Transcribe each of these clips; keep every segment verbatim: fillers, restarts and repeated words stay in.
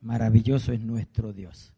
Maravilloso es nuestro Dios.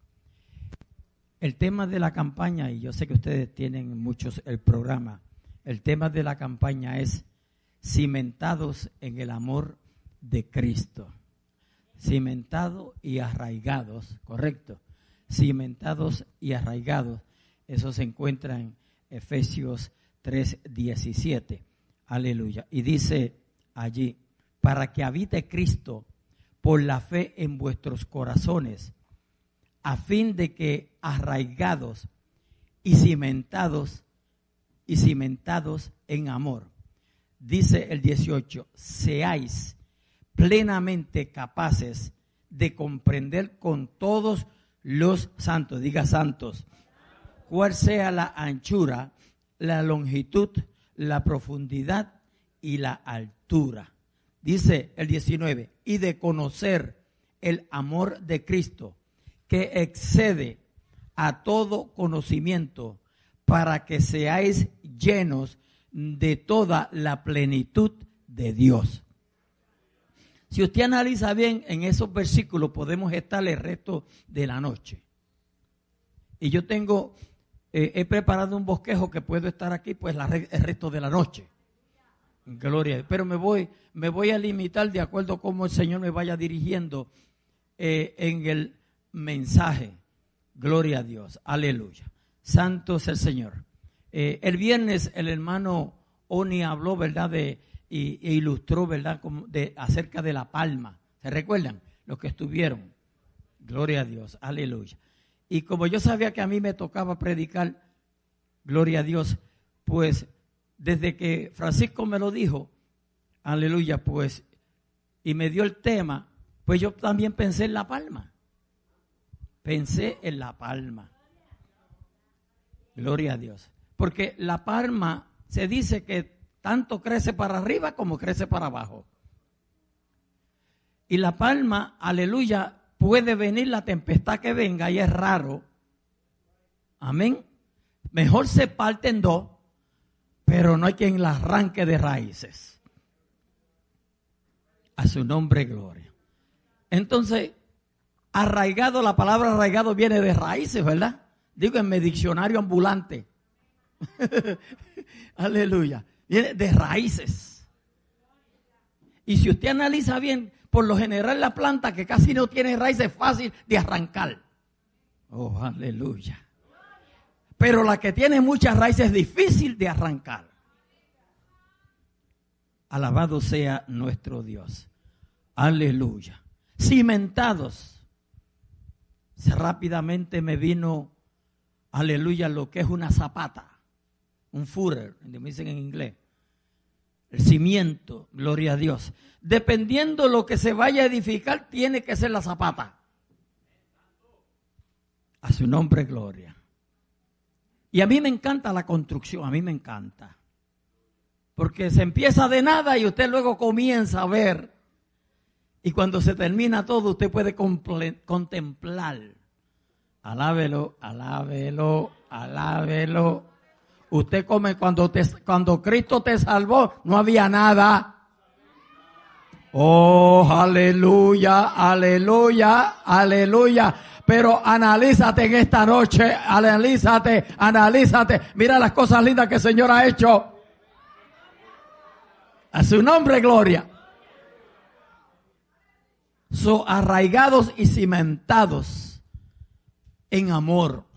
El tema de la campaña, y yo sé que ustedes tienen muchos el programa, el tema de la campaña es cimentados en el amor de Cristo. Cimentados y arraigados, correcto. Cimentados y arraigados. Eso se encuentra en Efesios tres diecisiete. Aleluya. Y dice allí, para que habite Cristo por la fe en vuestros corazones, a fin de que arraigados y cimentados y cimentados en amor. Dice el dieciocho, seáis plenamente capaces de comprender con todos los santos, diga santos, cuál sea la anchura, la longitud, la profundidad y la altura. Dice el diecinueve, y de conocer el amor de Cristo, que excede a todo conocimiento, para que seáis llenos de toda la plenitud de Dios. Si usted analiza bien en esos versículos, podemos estar el resto de la noche. Y yo tengo, eh, he preparado un bosquejo que puedo estar aquí pues la, el resto de la noche. Gloria. Pero me voy, me voy a limitar de acuerdo a cómo el Señor me vaya dirigiendo eh, en el mensaje. Gloria a Dios. Aleluya. Santo es el Señor. Eh, el viernes el hermano Oni habló, ¿verdad? De, y, e ilustró, ¿verdad? Como de, acerca de la palma. ¿Se recuerdan? Los que estuvieron. Gloria a Dios. Aleluya. Y como yo sabía que a mí me tocaba predicar, gloria a Dios, pues desde que Francisco me lo dijo, aleluya, pues, y me dio el tema, pues yo también pensé en la palma. Pensé en la palma. Gloria a Dios. Porque la palma se dice que tanto crece para arriba como crece para abajo. Y la palma, aleluya, puede venir la tempestad que venga y es raro. Amén. Mejor se parte en dos, pero no hay quien la arranque de raíces. A su nombre, gloria. Entonces, arraigado, la palabra arraigado viene de raíces, ¿verdad? Digo en mi diccionario ambulante. Aleluya. Viene de raíces. Y si usted analiza bien, por lo general la planta que casi no tiene raíces es fácil de arrancar. Oh, aleluya. Pero la que tiene muchas raíces es difícil de arrancar. Alabado sea nuestro Dios. Aleluya. Cimentados. Rápidamente me vino, aleluya, lo que es una zapata. Un footer, me dicen en inglés. El cimiento, gloria a Dios. Dependiendo lo que se vaya a edificar, tiene que ser la zapata. A su nombre, gloria. Y a mí me encanta la construcción, a mí me encanta. Porque se empieza de nada y usted luego comienza a ver. Y cuando se termina todo, usted puede comple- contemplar. Alábelo, alábelo, alábelo. Usted come cuando, te, cuando Cristo te salvó, no había nada. Oh, aleluya, aleluya, aleluya. Pero analízate en esta noche, analízate, analízate. Mira las cosas lindas que el Señor ha hecho. A su nombre, gloria. Son arraigados y cimentados en amor.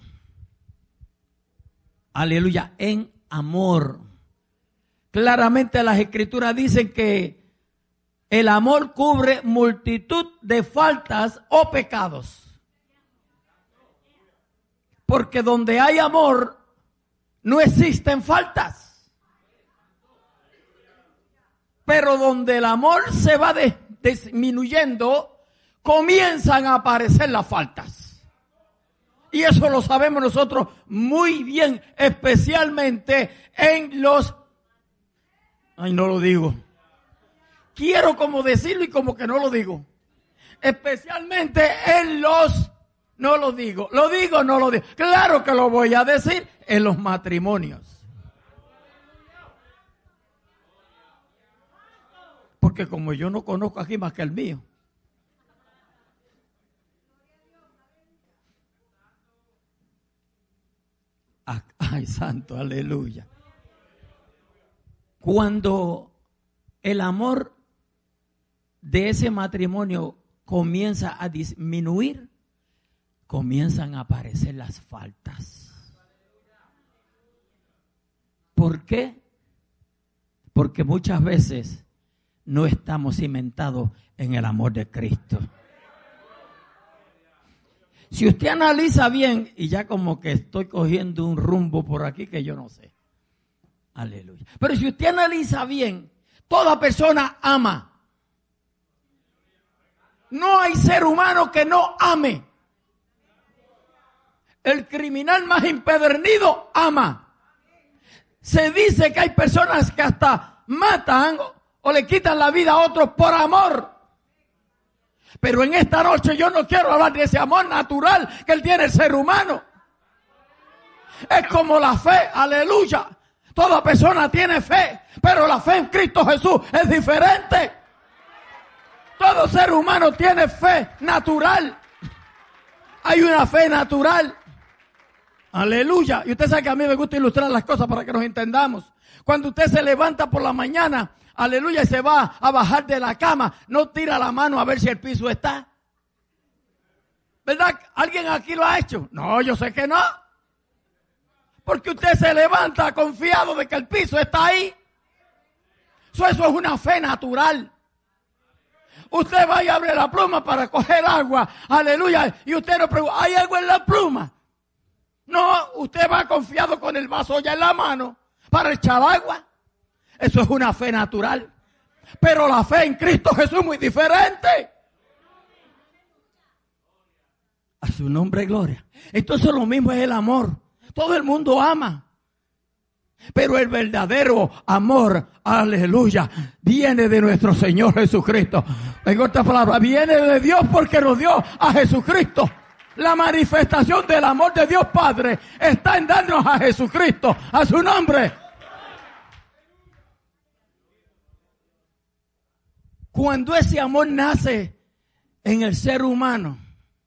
Aleluya, en amor. Claramente las Escrituras dicen que el amor cubre multitud de faltas o pecados. Porque donde hay amor, no existen faltas. Pero donde el amor se va de, disminuyendo, comienzan a aparecer las faltas. Y eso lo sabemos nosotros muy bien, especialmente en los... Ay, no lo digo. Quiero como decirlo y como que no lo digo. Especialmente en los... No lo digo. ¿Lo digo o no lo digo? Claro que lo voy a decir en los matrimonios. Porque como yo no conozco aquí más que el mío. Ay, santo, aleluya. Cuando el amor de ese matrimonio comienza a disminuir, comienzan a aparecer las faltas. ¿Por qué? Porque muchas veces no estamos cimentados en el amor de Cristo. Si usted analiza bien, y ya como que estoy cogiendo un rumbo por aquí que yo no sé. Aleluya. Pero si usted analiza bien, toda persona ama. No hay ser humano que no ame. El criminal más empedernido ama. Se dice que hay personas que hasta matan o le quitan la vida a otros por amor. Pero en esta noche yo no quiero hablar de ese amor natural que él tiene el ser humano. Es como la fe, aleluya. Toda persona tiene fe, pero la fe en Cristo Jesús es diferente. Todo ser humano tiene fe natural. Hay una fe natural. Aleluya. Y usted sabe que a mí me gusta ilustrar las cosas para que nos entendamos. Cuando usted se levanta por la mañana, aleluya, y se va a bajar de la cama, no tira la mano a ver si el piso está. ¿Verdad? ¿Alguien aquí lo ha hecho? No, yo sé que no. Porque usted se levanta confiado de que el piso está ahí. Eso, eso es una fe natural. Usted va y abre la pluma para coger agua, aleluya, y usted no pregunta, ¿hay agua en la pluma? No, usted va confiado con el vaso ya en la mano para echar agua. Eso es una fe natural. Pero la fe en Cristo Jesús es muy diferente. A su nombre, gloria. Entonces lo mismo es el amor. Todo el mundo ama. Pero el verdadero amor, aleluya, viene de nuestro Señor Jesucristo. En otras palabras, viene de Dios porque nos dio a Jesucristo. La manifestación del amor de Dios Padre está en darnos a Jesucristo, a su nombre. Cuando ese amor nace en el ser humano,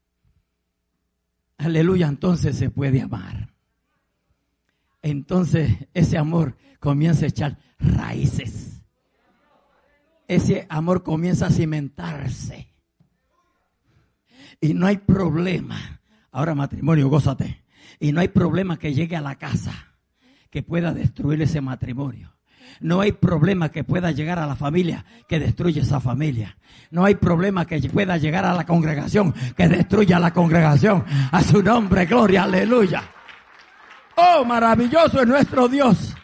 aleluya, entonces se puede amar. Entonces ese amor comienza a echar raíces. Ese amor comienza a cimentarse. Y no hay problema. Ahora matrimonio, gózate. Y no hay problema que llegue a la casa que pueda destruir ese matrimonio. No hay problema que pueda llegar a la familia que destruye esa familia. No hay problema que pueda llegar a la congregación que destruya la congregación. A su nombre, gloria, aleluya. Oh, maravilloso es nuestro Dios.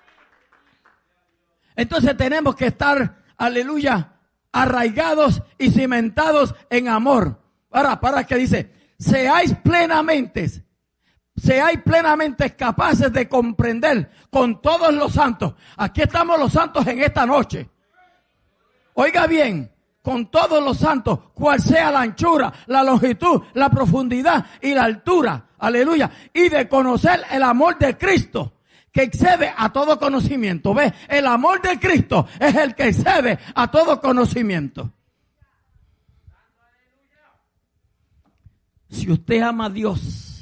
Entonces tenemos que estar, aleluya, arraigados y cimentados en amor. Ahora, para que dice, seáis plenamente, seáis plenamente capaces de comprender con todos los santos. Aquí estamos los santos en esta noche. Oiga bien, con todos los santos, cual sea la anchura, la longitud, la profundidad y la altura. Aleluya. Y de conocer el amor de Cristo, que excede a todo conocimiento. ¿Ve? El amor de Cristo es el que excede a todo conocimiento. Si usted ama a Dios,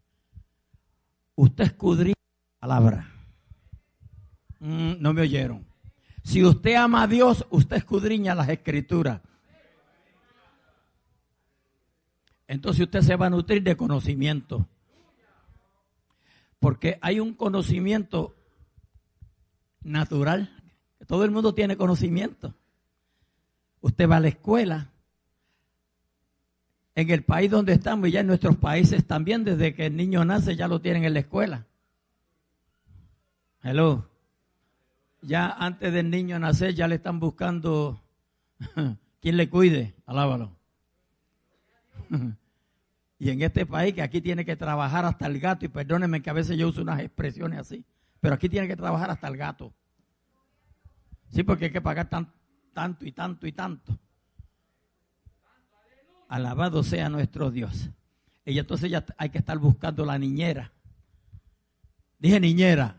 usted escudriña la palabra. Mm, no me oyeron. Si usted ama a Dios, usted escudriña las escrituras. Entonces usted se va a nutrir de conocimiento. Porque hay un conocimiento natural. Todo el mundo tiene conocimiento. Usted va a la escuela. En el país donde estamos y ya en nuestros países también, desde que el niño nace ya lo tienen en la escuela. Hello. Ya antes del niño nacer ya le están buscando quien le cuide. Alábalo. Y en este país que aquí tiene que trabajar hasta el gato, y perdónenme que a veces yo uso unas expresiones así, pero aquí tiene que trabajar hasta el gato. Sí, porque hay que pagar tan, tanto y tanto y tanto. Alabado sea nuestro Dios. Y entonces ya hay que estar buscando la niñera. Dije niñera.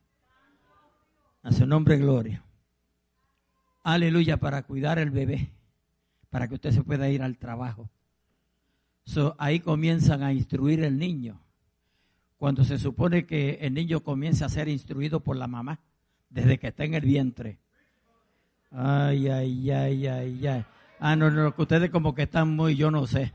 A su nombre, gloria. Aleluya, para cuidar el bebé. Para que usted se pueda ir al trabajo. So, ahí comienzan a instruir el niño. cuando se supone que el niño comience a ser instruido por la mamá desde que está en el vientre. Ay, ay, ay, ay, ay. Ah, no, no, que ustedes como que están muy, yo no sé.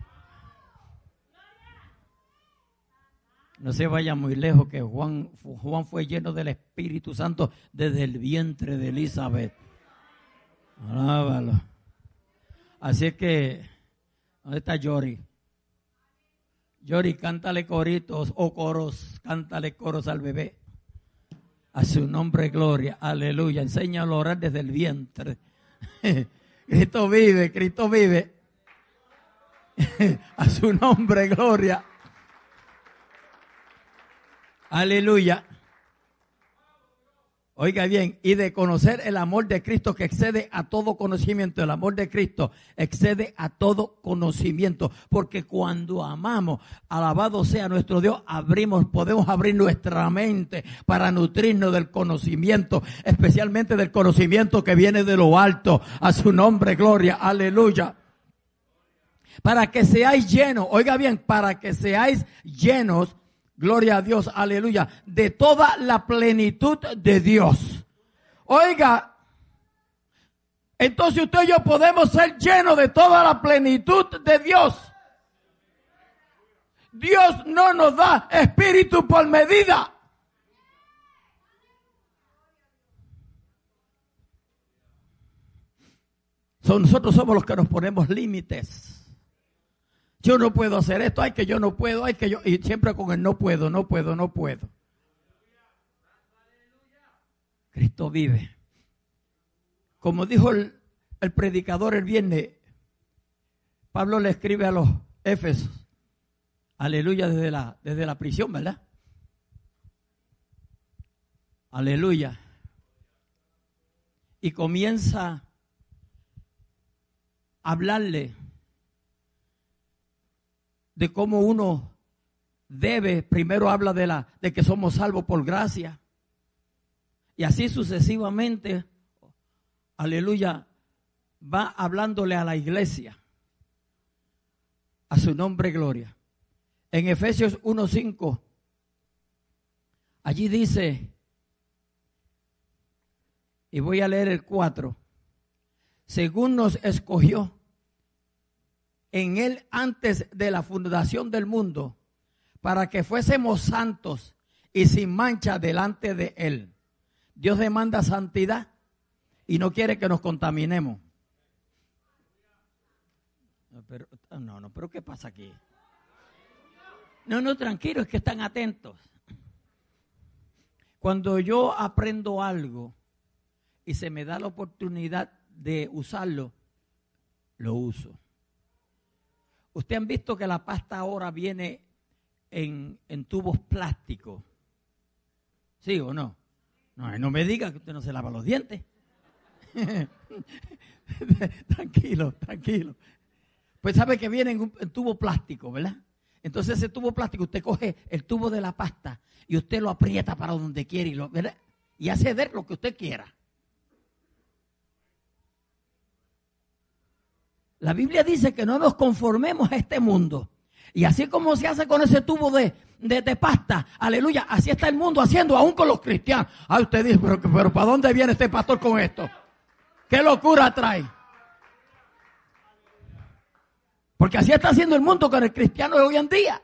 No se vaya muy lejos, que Juan, Juan fue lleno del Espíritu Santo desde el vientre de Elizabeth. Alábalo. Así es que, ¿dónde está Yori? Yori, cántale coritos o coros, cántale coros al bebé. A su nombre, gloria, aleluya. Enséñalo a orar desde el vientre. Cristo vive, Cristo vive. A su nombre, gloria. Aleluya. Oiga bien, y de conocer el amor de Cristo que excede a todo conocimiento. El amor de Cristo excede a todo conocimiento. Porque cuando amamos, alabado sea nuestro Dios, abrimos, podemos abrir nuestra mente para nutrirnos del conocimiento, especialmente del conocimiento que viene de lo alto. A su nombre, gloria, aleluya. Para que seáis llenos, oiga bien, para que seáis llenos, gloria a Dios, aleluya, de toda la plenitud de Dios. Oiga, entonces usted y yo podemos ser llenos de toda la plenitud de Dios. Dios no nos da espíritu por medida. So, nosotros somos los que nos ponemos límites. Yo no puedo hacer esto, ay que yo no puedo, ay que yo, y siempre con el no puedo, no puedo, no puedo. Cristo vive. Como dijo el, el predicador el viernes, Pablo le escribe a los Éfesos, aleluya, desde la, desde la prisión, ¿verdad? Aleluya. Y comienza a hablarle de cómo uno debe, primero habla de la de que somos salvos por gracia, y así sucesivamente, aleluya, va hablándole a la iglesia. A su nombre, gloria. En Efesios uno cinco, allí dice, y voy a leer el cuatro, según nos escogió en él antes de la fundación del mundo, para que fuésemos santos y sin mancha delante de él. Dios demanda santidad y no quiere que nos contaminemos. No, pero, no, no, pero ¿qué pasa aquí? No, no, tranquilo, es que están atentos. Cuando yo aprendo algo y se me da la oportunidad de usarlo, lo uso. Ustedes han visto que la pasta ahora viene en, en tubos plásticos. ¿Sí o no? No, no me diga que usted no se lava los dientes. Tranquilo, tranquilo. Pues sabe que viene en un en tubo plástico, ¿verdad? Entonces ese tubo plástico, usted coge el tubo de la pasta y usted lo aprieta para donde quiere y, lo, ¿verdad? Y hace de lo que usted quiera. La Biblia dice que no nos conformemos a este mundo. Y así como se hace con ese tubo de, de, de pasta, aleluya, así está el mundo haciendo aún con los cristianos. Ah, usted dice, pero, pero ¿para dónde viene este pastor con esto? ¿Qué locura trae? Porque así está haciendo el mundo con el cristiano de hoy en día.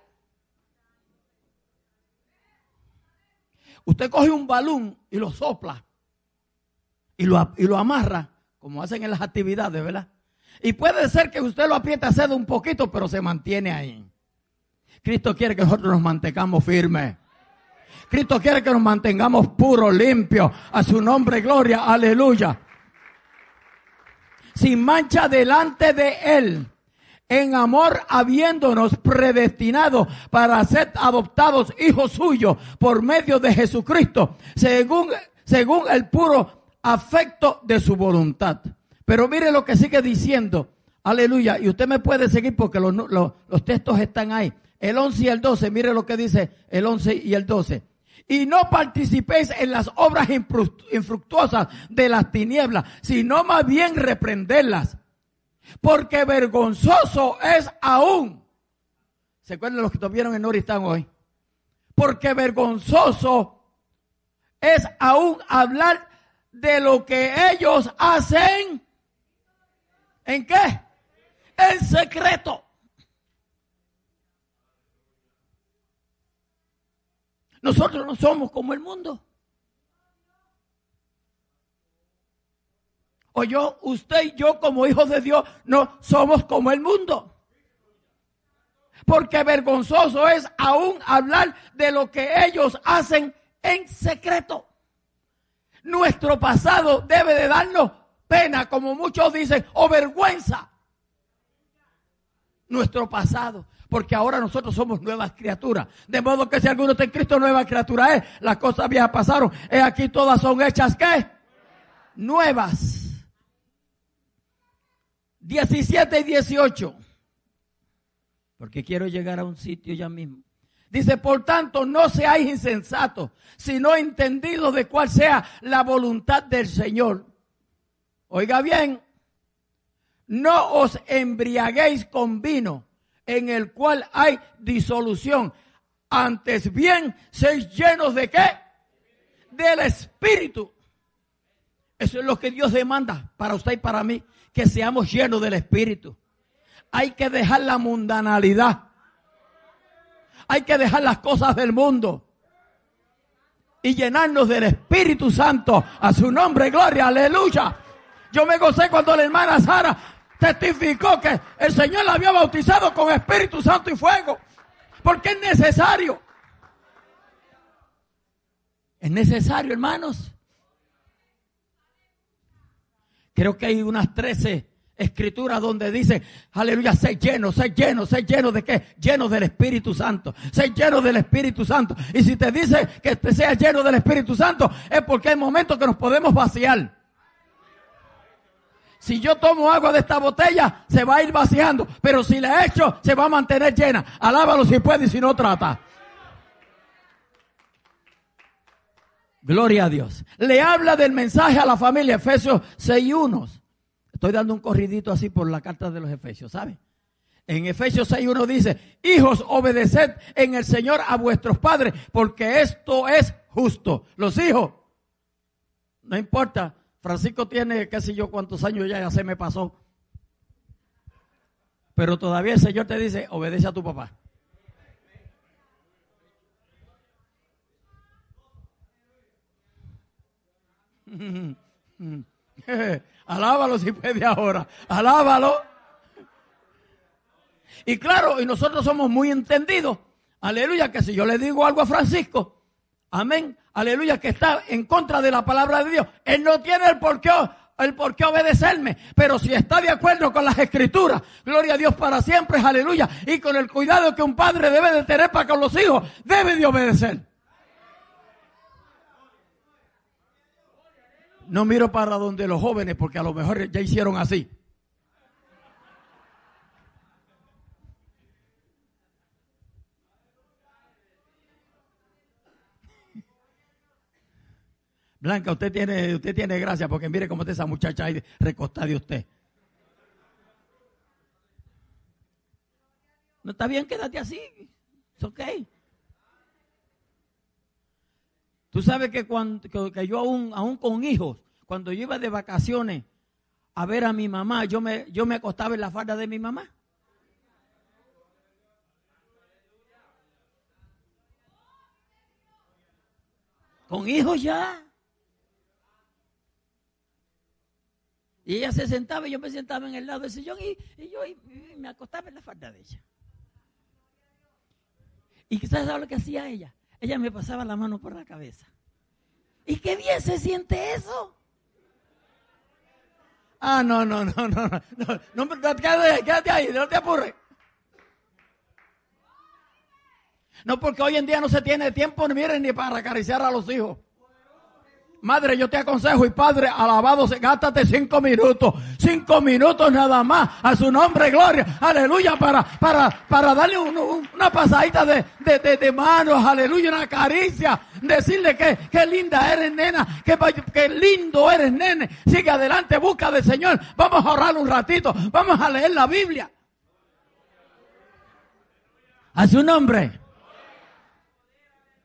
Usted coge un balón y lo sopla y lo, y lo amarra, como hacen en las actividades, ¿verdad? Y puede ser que usted lo apriete a hacer un poquito, pero se mantiene ahí. Cristo quiere que nosotros nos mantengamos firmes. Cristo quiere que nos mantengamos puros, limpios. A su nombre, gloria, aleluya. Sin mancha delante de Él. En amor, habiéndonos predestinado para ser adoptados hijos suyos por medio de Jesucristo, según, según el puro afecto de su voluntad. Pero mire lo que sigue diciendo, aleluya, y usted me puede seguir porque los, los, los textos están ahí. El once y el doce, mire lo que dice el once y el doce. Y no participéis en las obras infructuosas de las tinieblas, sino más bien reprenderlas. Porque vergonzoso es aún. ¿Se acuerdan los que estuvieron en Noristán hoy? porque vergonzoso es aún hablar de lo que ellos hacen. ¿En qué? En secreto. Nosotros no somos como el mundo. O yo, usted y yo como hijos de Dios no somos como el mundo. Porque vergonzoso es aún hablar de lo que ellos hacen en secreto. Nuestro pasado debe de darnos pena, como muchos dicen, o vergüenza. Nuestro pasado, porque ahora nosotros somos nuevas criaturas. De modo que si alguno está en Cristo, nueva criatura es. Las cosas viejas pasaron. He aquí todas son hechas, ¿qué? Nuevas. diecisiete y dieciocho. Porque quiero llegar a un sitio ya mismo. Dice, por tanto, no seáis insensatos, sino entendidos de cuál sea la voluntad del Señor. Oiga bien, no os embriaguéis con vino, en el cual hay disolución. Antes bien, seis llenos de ¿qué? Del Espíritu. Eso es lo que Dios demanda para usted y para mí, que seamos llenos del Espíritu. Hay que dejar la mundanalidad. Hay que dejar las cosas del mundo y llenarnos del Espíritu Santo. A su nombre, gloria, aleluya. Yo me gocé cuando la hermana Sara testificó que el Señor la había bautizado con Espíritu Santo y fuego. Porque es necesario. Es necesario, hermanos. Creo que hay unas trece escrituras donde dice, aleluya, sé lleno, sé lleno, sé lleno de qué, lleno del Espíritu Santo, sé lleno del Espíritu Santo. Y si te dice que te seas lleno del Espíritu Santo, es porque hay momentos que nos podemos vaciar. Si yo tomo agua de esta botella, se va a ir vaciando, pero si la echo, se va a mantener llena. Alábalo si puede y si no, trata. Gloria a Dios. Le habla del mensaje a la familia, Efesios seis uno. Estoy dando un corridito así por la carta de los Efesios, ¿sabe? En Efesios seis uno dice, hijos, obedeced en el Señor a vuestros padres, porque esto es justo. Los hijos, no importa, Francisco tiene qué sé yo cuántos años ya, ya se me pasó. Pero todavía el Señor te dice, obedece a tu papá. Alábalo si puede ahora. Alábalo. Y claro, y nosotros somos muy entendidos. Aleluya, que si yo le digo algo a Francisco, amén, aleluya, que está en contra de la palabra de Dios, él no tiene el por qué, el por qué obedecerme. Pero si está de acuerdo con las escrituras, gloria a Dios para siempre, aleluya, y con el cuidado que un padre debe de tener para con los hijos, debe de obedecer. No miro para donde los jóvenes, porque a lo mejor ya hicieron así. Blanca, usted tiene, usted tiene gracia, porque mire cómo está esa muchacha ahí recostada de usted. No está bien, quédate así. Es ok. Tú sabes que cuando que, que yo aún, aún con hijos, cuando yo iba de vacaciones a ver a mi mamá, yo me, yo me acostaba en la falda de mi mamá. Con hijos ya. Y ella se sentaba y yo me sentaba en el lado del sillón y, y yo y, y me acostaba en la falda de ella. ¿Y quizás sabe lo que hacía ella? Ella me pasaba la mano por la cabeza. ¿Y qué bien se siente eso? Ah, no, no, no, no, no, no, no quédate, quédate ahí, no te apures. No, porque hoy en día no se tiene tiempo, miren, ni para acariciar a los hijos. Madre, yo te aconsejo, y padre, alabado, gástate cinco minutos, cinco minutos nada más, a su nombre, gloria, aleluya, para, para, para darle un, un, una pasadita de, de, de, de manos, aleluya, una caricia, decirle que, que linda eres, nena, que, que lindo eres, nene, sigue adelante, busca del Señor, vamos a orar un ratito, vamos a leer la Biblia. A su nombre.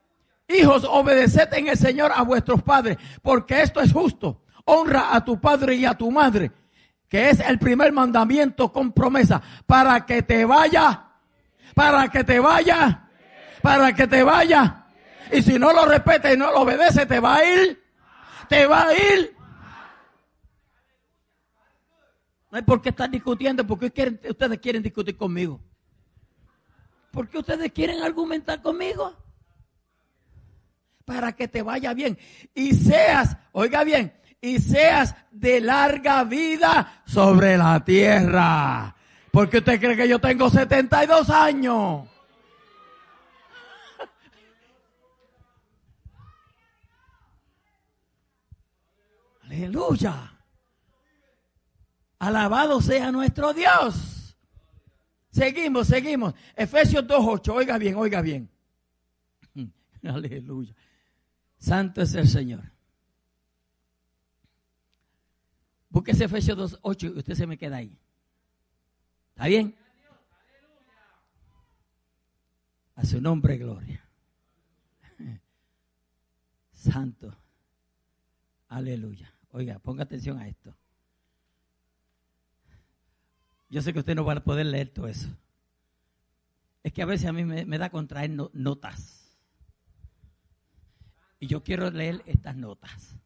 Hijos, obedeced en el Señor a vuestros padres, porque esto es justo. Honra a tu padre y a tu madre, que es el primer mandamiento con promesa, para que te vaya, para que te vaya, para que te vaya. Y si no lo respeta y no lo obedece, te va a ir, te va a ir. No hay por qué estar discutiendo, porque quieren, ustedes quieren discutir conmigo. ¿Por qué ustedes quieren argumentar conmigo? Para que te vaya bien y seas, oiga bien, y seas de larga vida sobre la tierra. ¿Por qué usted cree que yo tengo setenta y dos años? Aleluya. Alabado sea nuestro Dios. Seguimos, seguimos. Efesios dos ocho. Oiga bien, oiga bien. Aleluya. Santo es el Señor. Búsquese Efesios dos ocho y usted se me queda ahí. ¿Está bien? A su nombre, gloria. Santo. Aleluya. Oiga, ponga atención a esto. Yo sé que usted no va a poder leer todo eso. Es que a veces a mí me, me da contraer no, notas. Y yo quiero leer estas notas.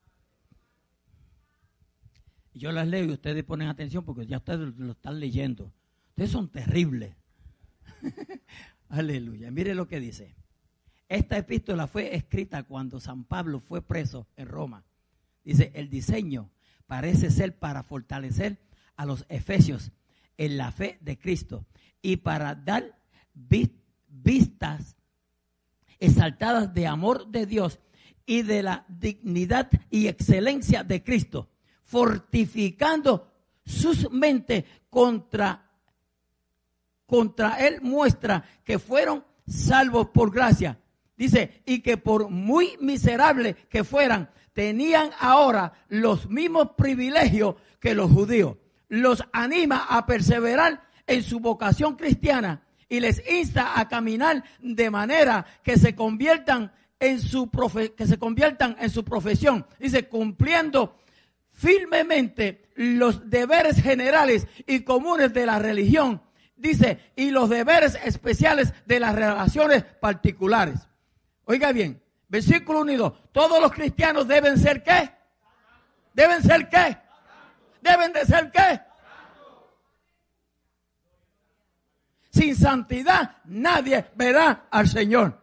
Y yo las leo y ustedes ponen atención porque ya ustedes lo están leyendo. Ustedes son terribles. Aleluya. Mire lo que dice. Esta epístola fue escrita cuando San Pablo fue preso en Roma. Dice, el diseño parece ser para fortalecer a los efesios en la fe de Cristo y para dar vistas exaltadas de amor de Dios y de la dignidad y excelencia de Cristo, fortificando sus mentes contra, contra Él muestra que fueron salvos por gracia. Dice, y que por muy miserables que fueran, tenían ahora los mismos privilegios que los judíos. Los anima a perseverar en su vocación cristiana y les insta a caminar de manera que se conviertan en su profe- que se conviertan en su profesión. Dice, cumpliendo firmemente los deberes generales y comunes de la religión. Dice, y los deberes especiales de las relaciones particulares. Oiga bien, versículo uno y dos. Todos los cristianos deben ser ¿qué? ¿Deben ser qué? ¿Deben de ser qué? Sin santidad nadie verá al Señor.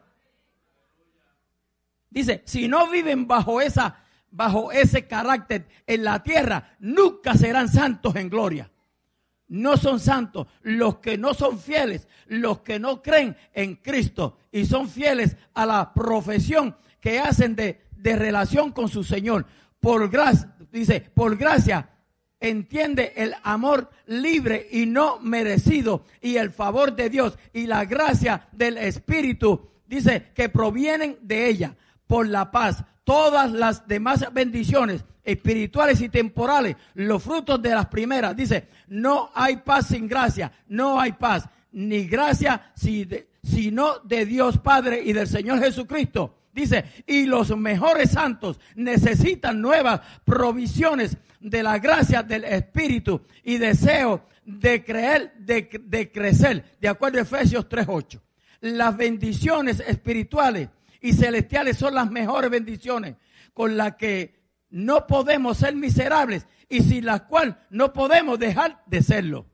Dice, si no viven bajo esa, bajo ese carácter en la tierra, nunca serán santos en gloria. No son santos los que no son fieles, los que no creen en Cristo y son fieles a la profesión que hacen de, de relación con su Señor. Por gracia, dice, por gracia, entiende el amor libre y no merecido y el favor de Dios y la gracia del Espíritu, dice, que provienen de ella. Por la paz, todas las demás bendiciones espirituales y temporales, los frutos de las primeras. Dice, no hay paz sin gracia, no hay paz, ni gracia sino de Dios Padre y del Señor Jesucristo. Dice, y los mejores santos necesitan nuevas provisiones de la gracia del Espíritu y deseo de creer, de, de crecer, de acuerdo a Efesios tres ocho. Las bendiciones espirituales y celestiales son las mejores bendiciones con las que no podemos ser miserables y sin las cuales no podemos dejar de serlo.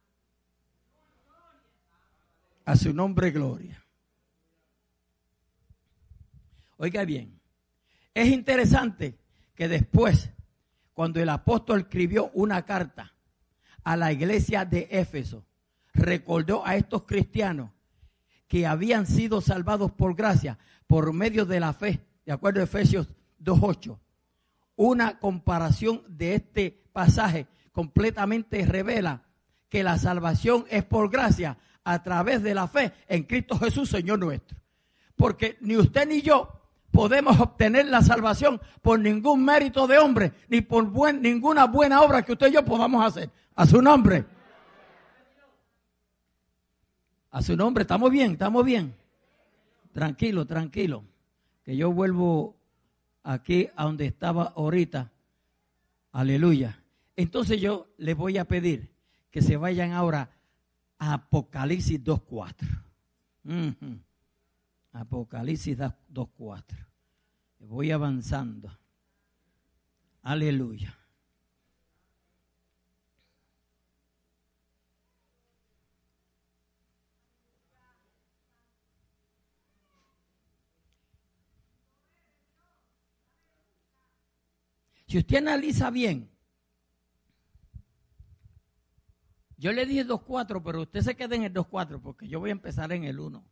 A su nombre, gloria. Oiga bien, es interesante que después, cuando el apóstol escribió una carta a la iglesia de Éfeso, recordó a estos cristianos que habían sido salvados por gracia, por medio de la fe, de acuerdo a Efesios dos ocho. Una comparación de este pasaje completamente revela que la salvación es por gracia a través de la fe en Cristo Jesús, Señor nuestro. Porque ni usted ni yo podemos obtener la salvación por ningún mérito de hombre, ni por buen, ninguna buena obra que usted y yo podamos hacer. A su nombre. A su nombre, estamos bien, estamos bien. Tranquilo, tranquilo. que yo vuelvo aquí a donde estaba ahorita. Aleluya. Entonces yo les voy a pedir que se vayan ahora a Apocalipsis dos cuatro. Uh-huh. Apocalipsis dos cuatro. Voy avanzando. Aleluya. Si usted analiza bien, yo le dije dos cuatro, pero usted se queda en el dos cuatro porque yo voy a empezar en el uno.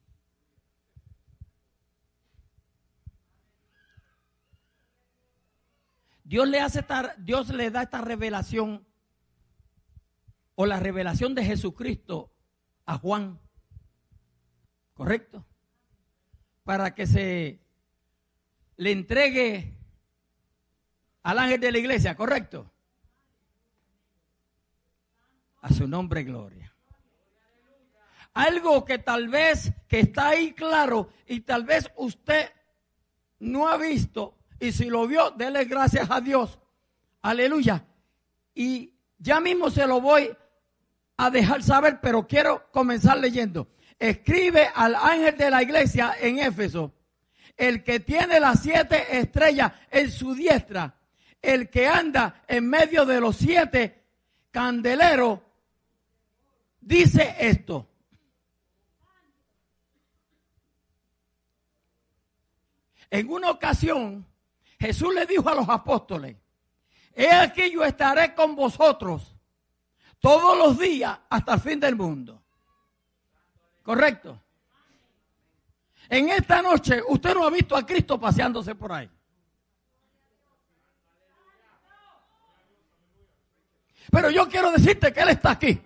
Dios le hace esta, Dios le da esta revelación o la revelación de Jesucristo a Juan, ¿correcto? Para que se le entregue al ángel de la iglesia, ¿correcto? A su nombre, gloria. Algo que tal vez, que está ahí claro y tal vez usted no ha visto, y si lo vio, dele gracias a Dios. Aleluya. Y ya mismo se lo voy a dejar saber, pero quiero comenzar leyendo. Escribe al ángel de la iglesia en Éfeso, el que tiene las siete estrellas en su diestra, el que anda en medio de los siete candeleros, dice esto. En una ocasión, Jesús le dijo a los apóstoles, he aquí yo estaré con vosotros todos los días hasta el fin del mundo. ¿Correcto? En esta noche, usted no ha visto a Cristo paseándose por ahí. Pero yo quiero decirte que Él está aquí.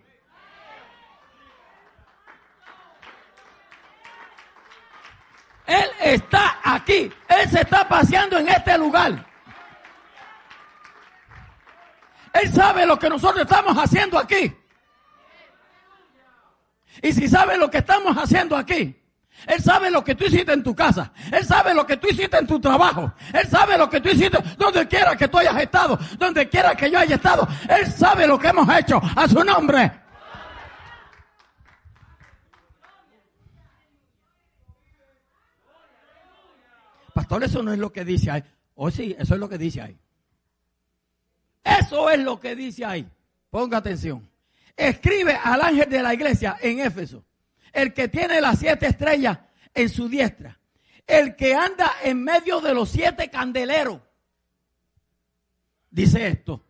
Él está aquí. Él se está paseando en este lugar. Él sabe lo que nosotros estamos haciendo aquí. Y si sabe lo que estamos haciendo aquí, Él sabe lo que tú hiciste en tu casa. Él sabe lo que tú hiciste en tu trabajo. Él sabe lo que tú hiciste donde quiera que tú hayas estado, donde quiera que yo haya estado. Él sabe lo que hemos hecho a su nombre. Pastor, eso no es lo que dice ahí. Oh, sí, eso es lo que dice ahí. Eso es lo que dice ahí. Ponga atención. Escribe al ángel de la iglesia en Éfeso, el que tiene las siete estrellas en su diestra, el que anda en medio de los siete candeleros. Dice esto.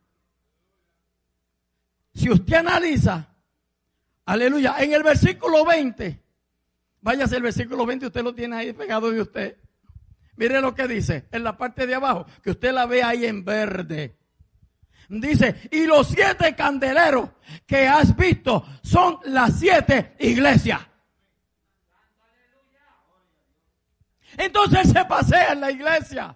Si usted analiza, aleluya, en el versículo veinte, váyase el versículo veinte, usted lo tiene ahí pegado de usted. Mire lo que dice en la parte de abajo, que usted la ve ahí en verde. Dice, y los siete candeleros que has visto son las siete iglesias. Entonces se pasea en la iglesia.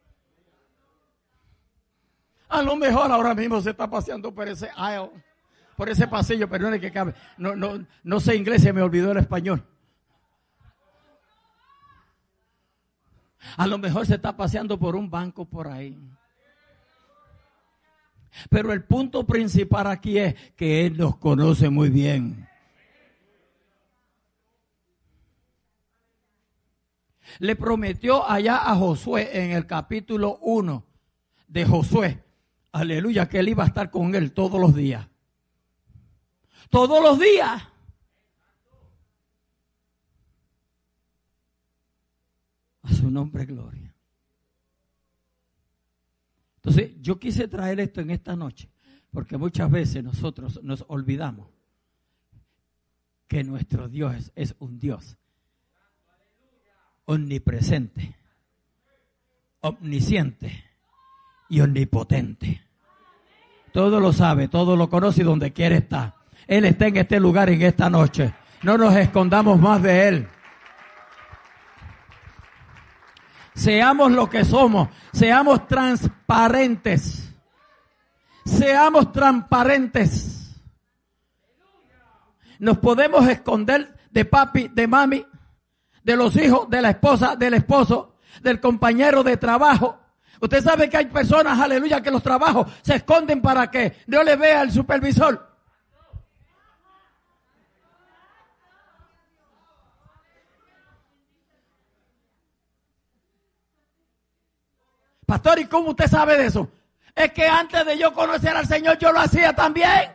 A lo mejor ahora mismo se está paseando por ese aisle, por ese pasillo, perdone que cabe. No, no, no sé inglés, se me olvidó el español. A lo mejor se está paseando por un banco por ahí. Pero el punto principal aquí es que Él nos conoce muy bien. Le prometió allá a Josué en el capítulo uno de Josué, aleluya, que Él iba a estar con Él todos los días. Todos los días. A su nombre, gloria. Entonces, yo quise traer esto en esta noche, porque muchas veces nosotros nos olvidamos que nuestro Dios es, es un Dios omnipresente, omnisciente y omnipotente. Todo lo sabe, todo lo conoce y donde quiera está. Él está en este lugar en esta noche. No nos escondamos más de Él. Seamos lo que somos, seamos transparentes, seamos transparentes. Nos podemos esconder de papi, de mami, de los hijos, de la esposa, del esposo, del compañero de trabajo. Usted sabe que hay personas, aleluya, que los trabajos se esconden para que no le vea al supervisor. Pastor, ¿y cómo usted sabe de eso? Es que antes de yo conocer al Señor yo lo hacía también.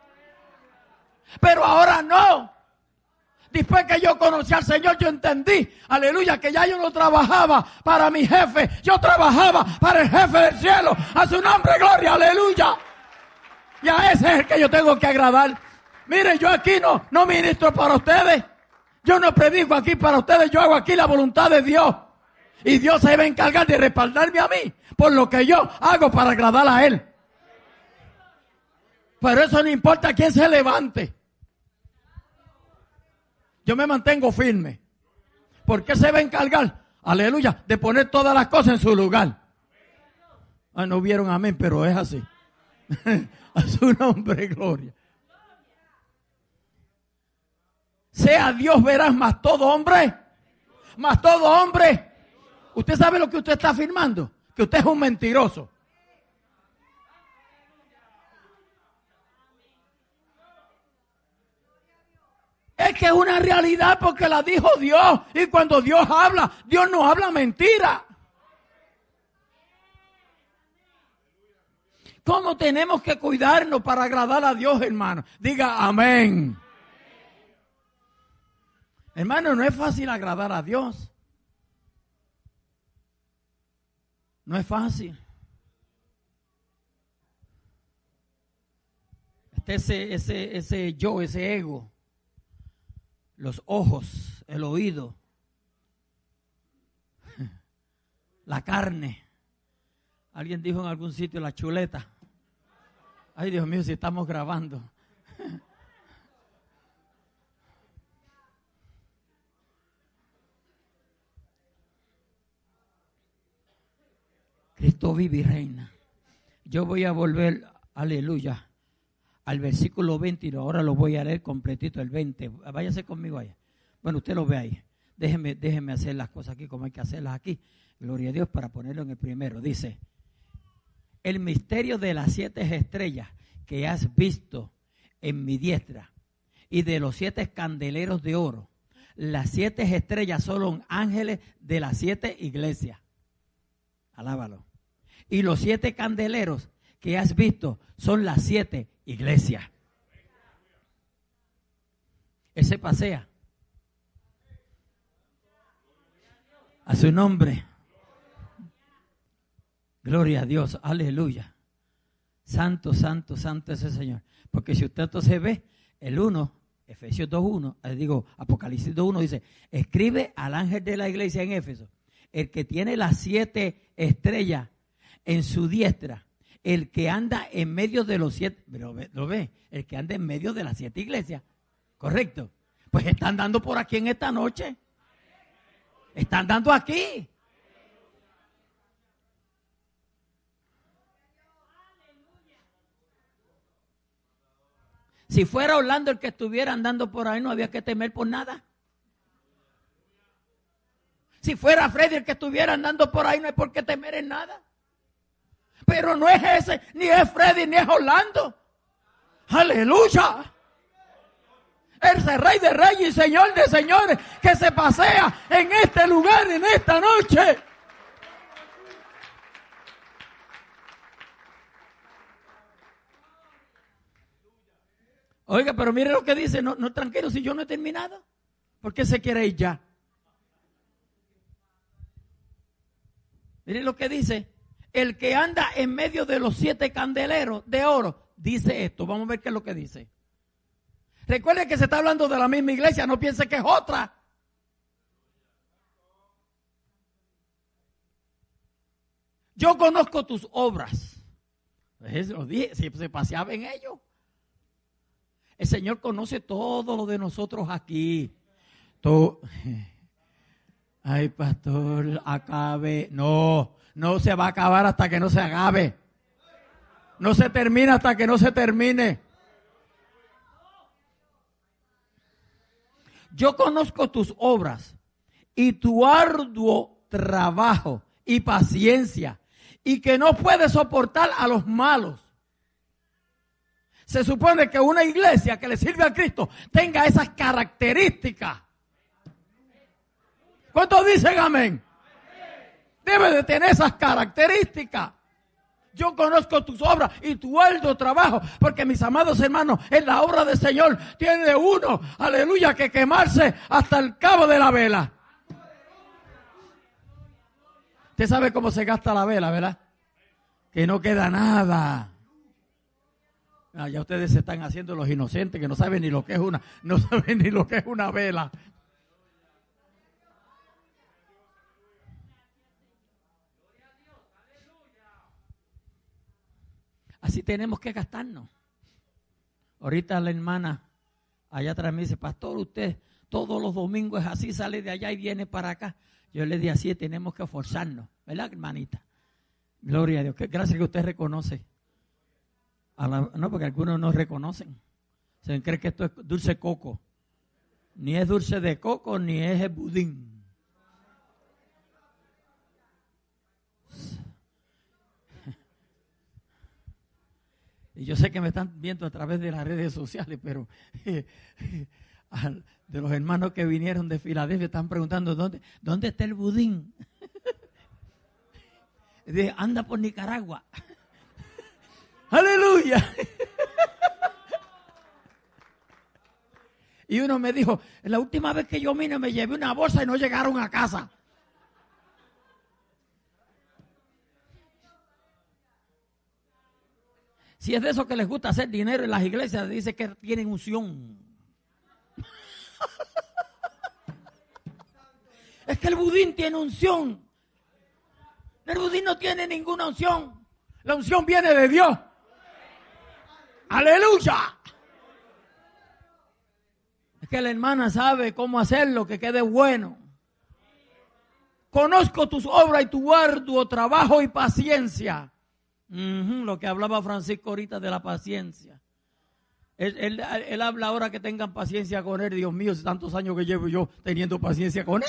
Pero ahora no. Después que yo conocí al Señor, yo entendí, aleluya, que ya yo no trabajaba para mi jefe, yo trabajaba para el jefe del cielo. A su nombre, gloria, aleluya. Y a ese es el que yo tengo que agradar. Miren, yo aquí no, no ministro para ustedes. Yo no predico aquí para ustedes, yo hago aquí la voluntad de Dios. Y Dios se va a encargar de respaldarme a mí por lo que yo hago para agradar a Él. Pero eso no importa quién se levante. Yo me mantengo firme. Porque se va a encargar, aleluya, de poner todas las cosas en su lugar. Ah, no vieron amén, pero es así. A su nombre, gloria. Sea Dios verás más todo hombre. Más todo hombre. ¿Usted sabe lo que usted está afirmando? Que usted es un mentiroso. Es que es una realidad porque la dijo Dios. Y cuando Dios habla, Dios no habla mentira. ¿Cómo tenemos que cuidarnos para agradar a Dios, hermano? Diga amén. Hermano, no es fácil agradar a Dios. No es fácil. Este, ese, ese, ese yo, ese ego. Los ojos, el oído, la carne. Alguien dijo en algún sitio la chuleta. Ay, Dios mío, si estamos grabando. Cristo vive y reina. Yo voy a volver, aleluya, al versículo veinte, y ahora lo voy a leer completito, el veinte. Váyase conmigo allá. Bueno, usted lo ve ahí. Déjeme, déjeme hacer las cosas aquí como hay que hacerlas aquí. Gloria a Dios, para ponerlo en el primero. Dice, el misterio de las siete estrellas que has visto en mi diestra y de los siete candeleros de oro. Las siete estrellas son ángeles de las siete iglesias. Alábalo. Y los siete candeleros que has visto son las siete iglesias. Él se pasea. A su nombre. Gloria a Dios. Aleluya. Santo, santo, santo es el Señor. Porque si usted entonces ve el uno, Efesios dos uno, digo, Apocalipsis dos uno dice, escribe al ángel de la iglesia en Éfeso, el que tiene las siete estrellas en su diestra, el que anda en medio de los siete, ¿lo ve? ¿Lo ve? El que anda en medio de las siete iglesias, ¿correcto? Pues están dando por aquí en esta noche. Están dando aquí. Si fuera Orlando el que estuviera andando por ahí, no había que temer por nada. Si fuera Freddy el que estuviera andando por ahí, no hay por qué temer en nada. Pero no es ese, ni es Freddy, ni es Orlando. Aleluya. Ese Rey de Reyes y Señor de Señores que se pasea en este lugar, en esta noche. Oiga, pero mire lo que dice, no, no, tranquilo, si yo no he terminado. ¿Por qué se quiere ir ya? Mire lo que dice, el que anda en medio de los siete candeleros de oro, dice esto, vamos a ver qué es lo que dice. Recuerde que se está hablando de la misma iglesia, no piense que es otra. Yo conozco tus obras. Eso lo dije, se, se paseaba en ellos. El Señor conoce todo lo de nosotros aquí. Tú, ay, pastor, acabe. No, no se va a acabar hasta que no se acabe. No se termina hasta que no se termine. Yo conozco tus obras y tu arduo trabajo y paciencia, y que no puede soportar a los malos. Se supone que una iglesia que le sirve a Cristo tenga esas características. ¿Cuántos dicen amén? Debe de tener esas características. Yo conozco tus obras y tu arduo trabajo, porque mis amados hermanos, en la obra del Señor tiene uno, aleluya, que quemarse hasta el cabo de la vela. Usted sabe cómo se gasta la vela, ¿verdad? Que no queda nada. Ah, ya ustedes se están haciendo los inocentes que no saben ni lo que es una, no saben ni lo que es una vela. Así tenemos que gastarnos. Ahorita la hermana allá atrás me dice, pastor, usted todos los domingos es así, sale de allá y viene para acá. Yo le dije, así tenemos que esforzarnos, ¿verdad, hermanita? Gloria a Dios. Gracias que usted reconoce. A la, no, porque algunos no reconocen. Se creen que esto es dulce coco. Ni es dulce de coco, ni es el budín. Y yo sé que me están viendo a través de las redes sociales, pero eh, eh, de los hermanos que vinieron de Filadelfia están preguntando, ¿dónde, dónde está el budín? De, anda por Nicaragua. ¡Aleluya! Y uno me dijo, la última vez que yo vine me llevé una bolsa y no llegaron a casa. Si es de esos que les gusta hacer dinero en las iglesias, dice que tienen unción. Es que el budín tiene unción. El budín no tiene ninguna unción. La unción viene de Dios. ¡Aleluya! Es que la hermana sabe cómo hacerlo, que quede bueno. Conozco tus obras y tu arduo trabajo y paciencia. Uh-huh, lo que hablaba Francisco ahorita de la paciencia. Él, él, él habla ahora que tengan paciencia con él. Dios mío, si tantos años que llevo yo teniendo paciencia con él.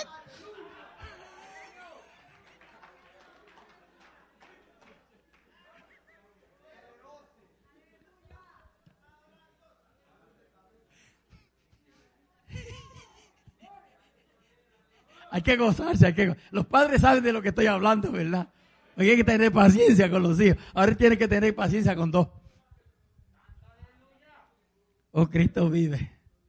Hay que gozarse, hay que go- los padres saben de lo que estoy hablando, ¿verdad? Hay que tener paciencia con los hijos. Ahora tiene que tener paciencia con dos. Oh, Cristo vive.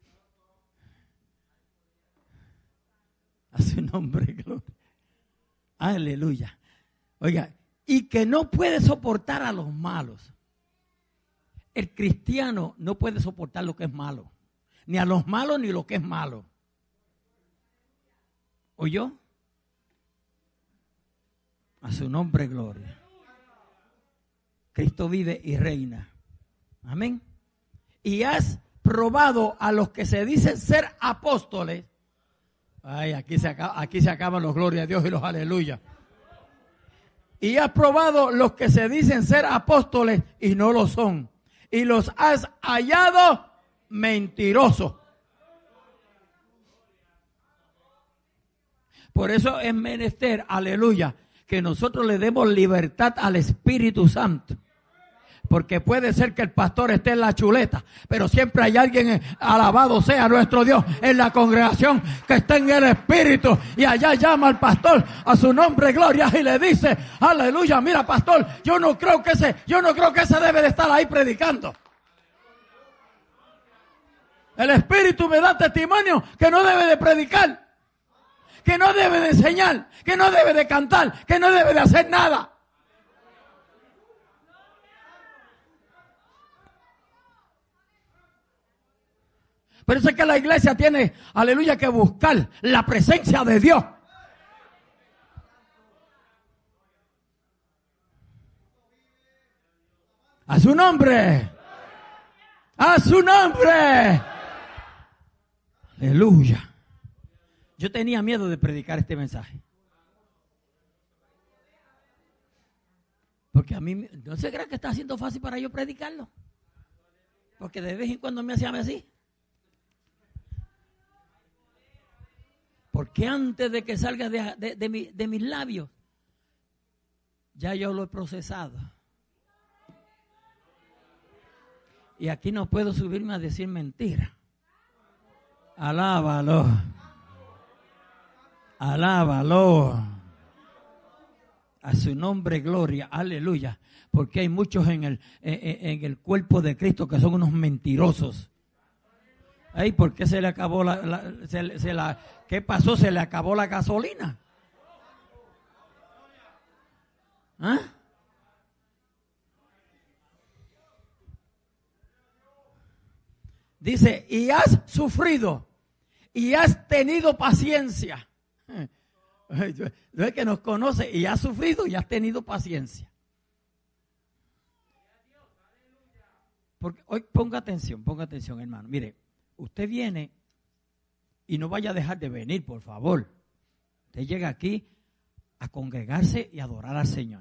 A su nombre, gloria. Aleluya. Oiga, y que no puede soportar a los malos. El cristiano no puede soportar lo que es malo. Ni a los malos ni lo que es malo. ¿Oyó? A su nombre, gloria. Cristo vive y reina. Amén. Y has probado a los que se dicen ser apóstoles. Ay, aquí se acaba, aquí se acaban los gloria a Dios y los aleluya. Y has probado los que se dicen ser apóstoles y no lo son. Y los has hallado mentirosos. Por eso es menester, aleluya, que nosotros le demos libertad al Espíritu Santo. Porque puede ser que el pastor esté en la chuleta, pero siempre hay alguien, alabado sea nuestro Dios, en la congregación que está en el Espíritu. Y allá llama al pastor a su nombre, gloria, y le dice, aleluya, mira pastor, yo no creo que ese, yo no creo que ese debe de estar ahí predicando. El Espíritu me da testimonio que no debe de predicar, que no debe de enseñar, que no debe de cantar, que no debe de hacer nada. Por eso es que la iglesia tiene, aleluya, que buscar la presencia de Dios. A su nombre. A su nombre. Aleluya. Yo tenía miedo de predicar este mensaje. Porque a mí, no se cree que está haciendo fácil para yo predicarlo. Porque de vez en cuando me hacían así. Porque antes de que salga de, de, de, mi, de mis labios, ya yo lo he procesado. Y aquí no puedo subirme a decir mentira. Alábalo. Alábalo. A su nombre, gloria. Aleluya. Porque hay muchos en el, en, en el cuerpo de Cristo que son unos mentirosos. Ay, ¿por qué se le acabó la, la, se, se la, qué pasó? ¿Se le acabó la gasolina? ¿Ah? Dice, y has sufrido, y has tenido paciencia. Es que nos conoce, y has sufrido, y has tenido paciencia. Porque hoy ponga atención, ponga atención, hermano. Mire, usted viene y no vaya a dejar de venir, por favor. Usted llega aquí a congregarse y adorar al Señor.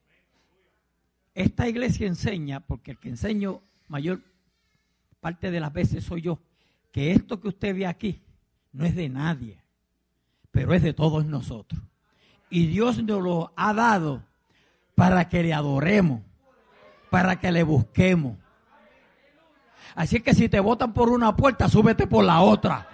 Esta iglesia enseña, porque el que enseño mayor parte de las veces soy yo, que esto que usted ve aquí no es de nadie, pero es de todos nosotros. Y Dios nos lo ha dado para que le adoremos, para que le busquemos. Así que si te botan por una puerta, súbete por la otra.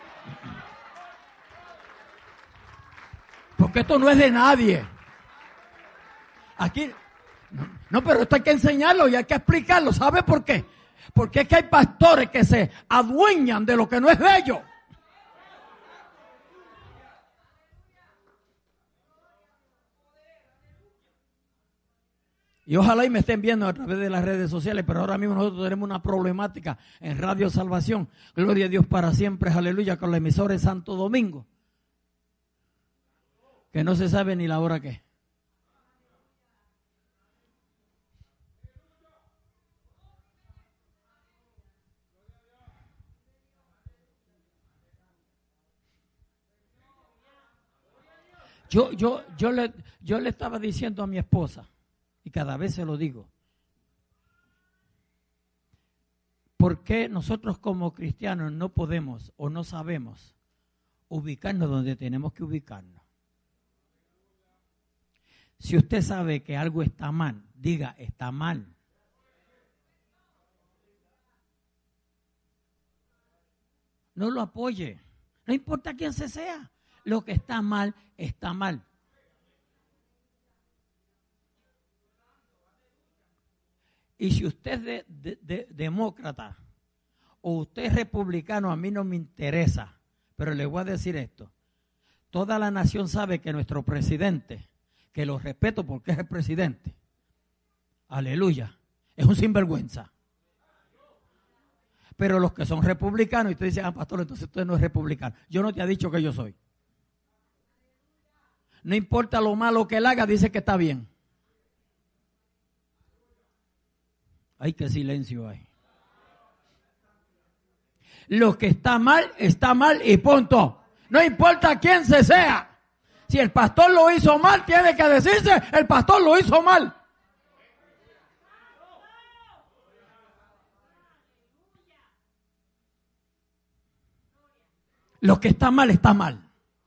Porque esto no es de nadie. Aquí, no, no, pero esto hay que enseñarlo y hay que explicarlo. ¿Sabe por qué? Porque es que hay pastores que se adueñan de lo que no es de ellos. Y ojalá y me estén viendo a través de las redes sociales, pero ahora mismo nosotros tenemos una problemática en Radio Salvación. Gloria a Dios para siempre, aleluya, con la emisora de Santo Domingo. Que no se sabe ni la hora que es. Yo, yo, yo, le, yo le estaba diciendo a mi esposa, y cada vez se lo digo, ¿por qué nosotros como cristianos no podemos o no sabemos ubicarnos donde tenemos que ubicarnos? Si usted sabe que algo está mal, diga, está mal. No lo apoye, no importa quién se sea. Lo que está mal, está mal. Y si usted es de, de, de, demócrata o usted es republicano, a mí no me interesa. Pero le voy a decir esto. Toda la nación sabe que nuestro presidente, que lo respeto porque es el presidente, aleluya, es un sinvergüenza. Pero los que son republicanos, y usted dice, ah, pastor, entonces usted no es republicano. Yo no te he dicho que yo soy. No importa lo malo que él haga, dice que está bien. Ay, qué silencio hay. Lo que está mal, está mal y punto. No importa quién se sea. Si el pastor lo hizo mal, tiene que decirse, el pastor lo hizo mal. Lo que está mal, está mal.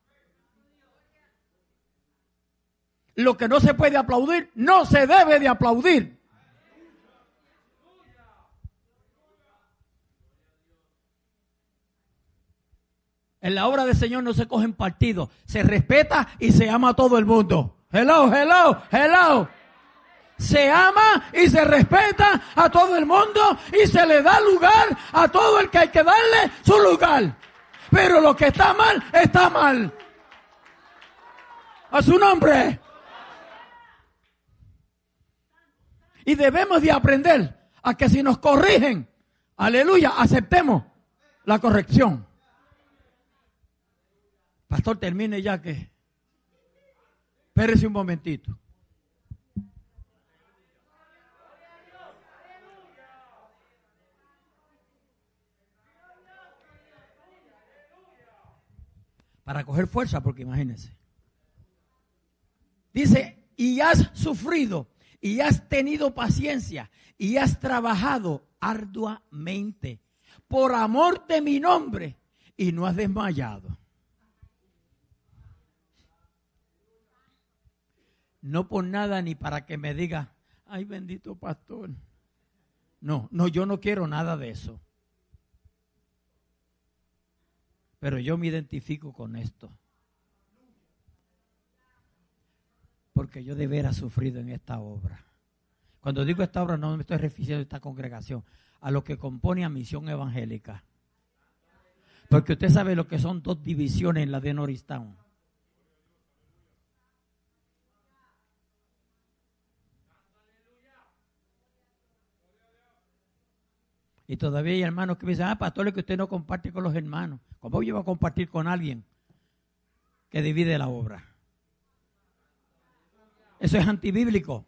Lo que no se puede aplaudir, no se debe de aplaudir. En la obra del Señor no se cogen partidos, se respeta y se ama a todo el mundo. Hello, hello, hello. Se ama y se respeta a todo el mundo y se le da lugar a todo el que hay que darle su lugar. Pero lo que está mal, está mal. A su nombre. Y debemos de aprender a que si nos corrigen, aleluya, aceptemos la corrección. Pastor, termine ya que... Espérese un momentito. Para coger fuerza, porque imagínense. Dice, y has sufrido, y has tenido paciencia, y has trabajado arduamente por amor de mi nombre, y no has desmayado. No por nada ni para que me diga, ay bendito pastor. No, no, yo no quiero nada de eso. Pero yo me identifico con esto. Porque yo de veras he sufrido en esta obra. Cuando digo esta obra no me estoy refiriendo a esta congregación, a lo que compone a Misión Evangélica. Porque usted sabe lo que son dos divisiones en la de Norristown. Y todavía hay hermanos que me dicen, ah, pastor, es que usted no comparte con los hermanos. ¿Cómo yo voy a compartir con alguien que divide la obra? Eso es antibíblico.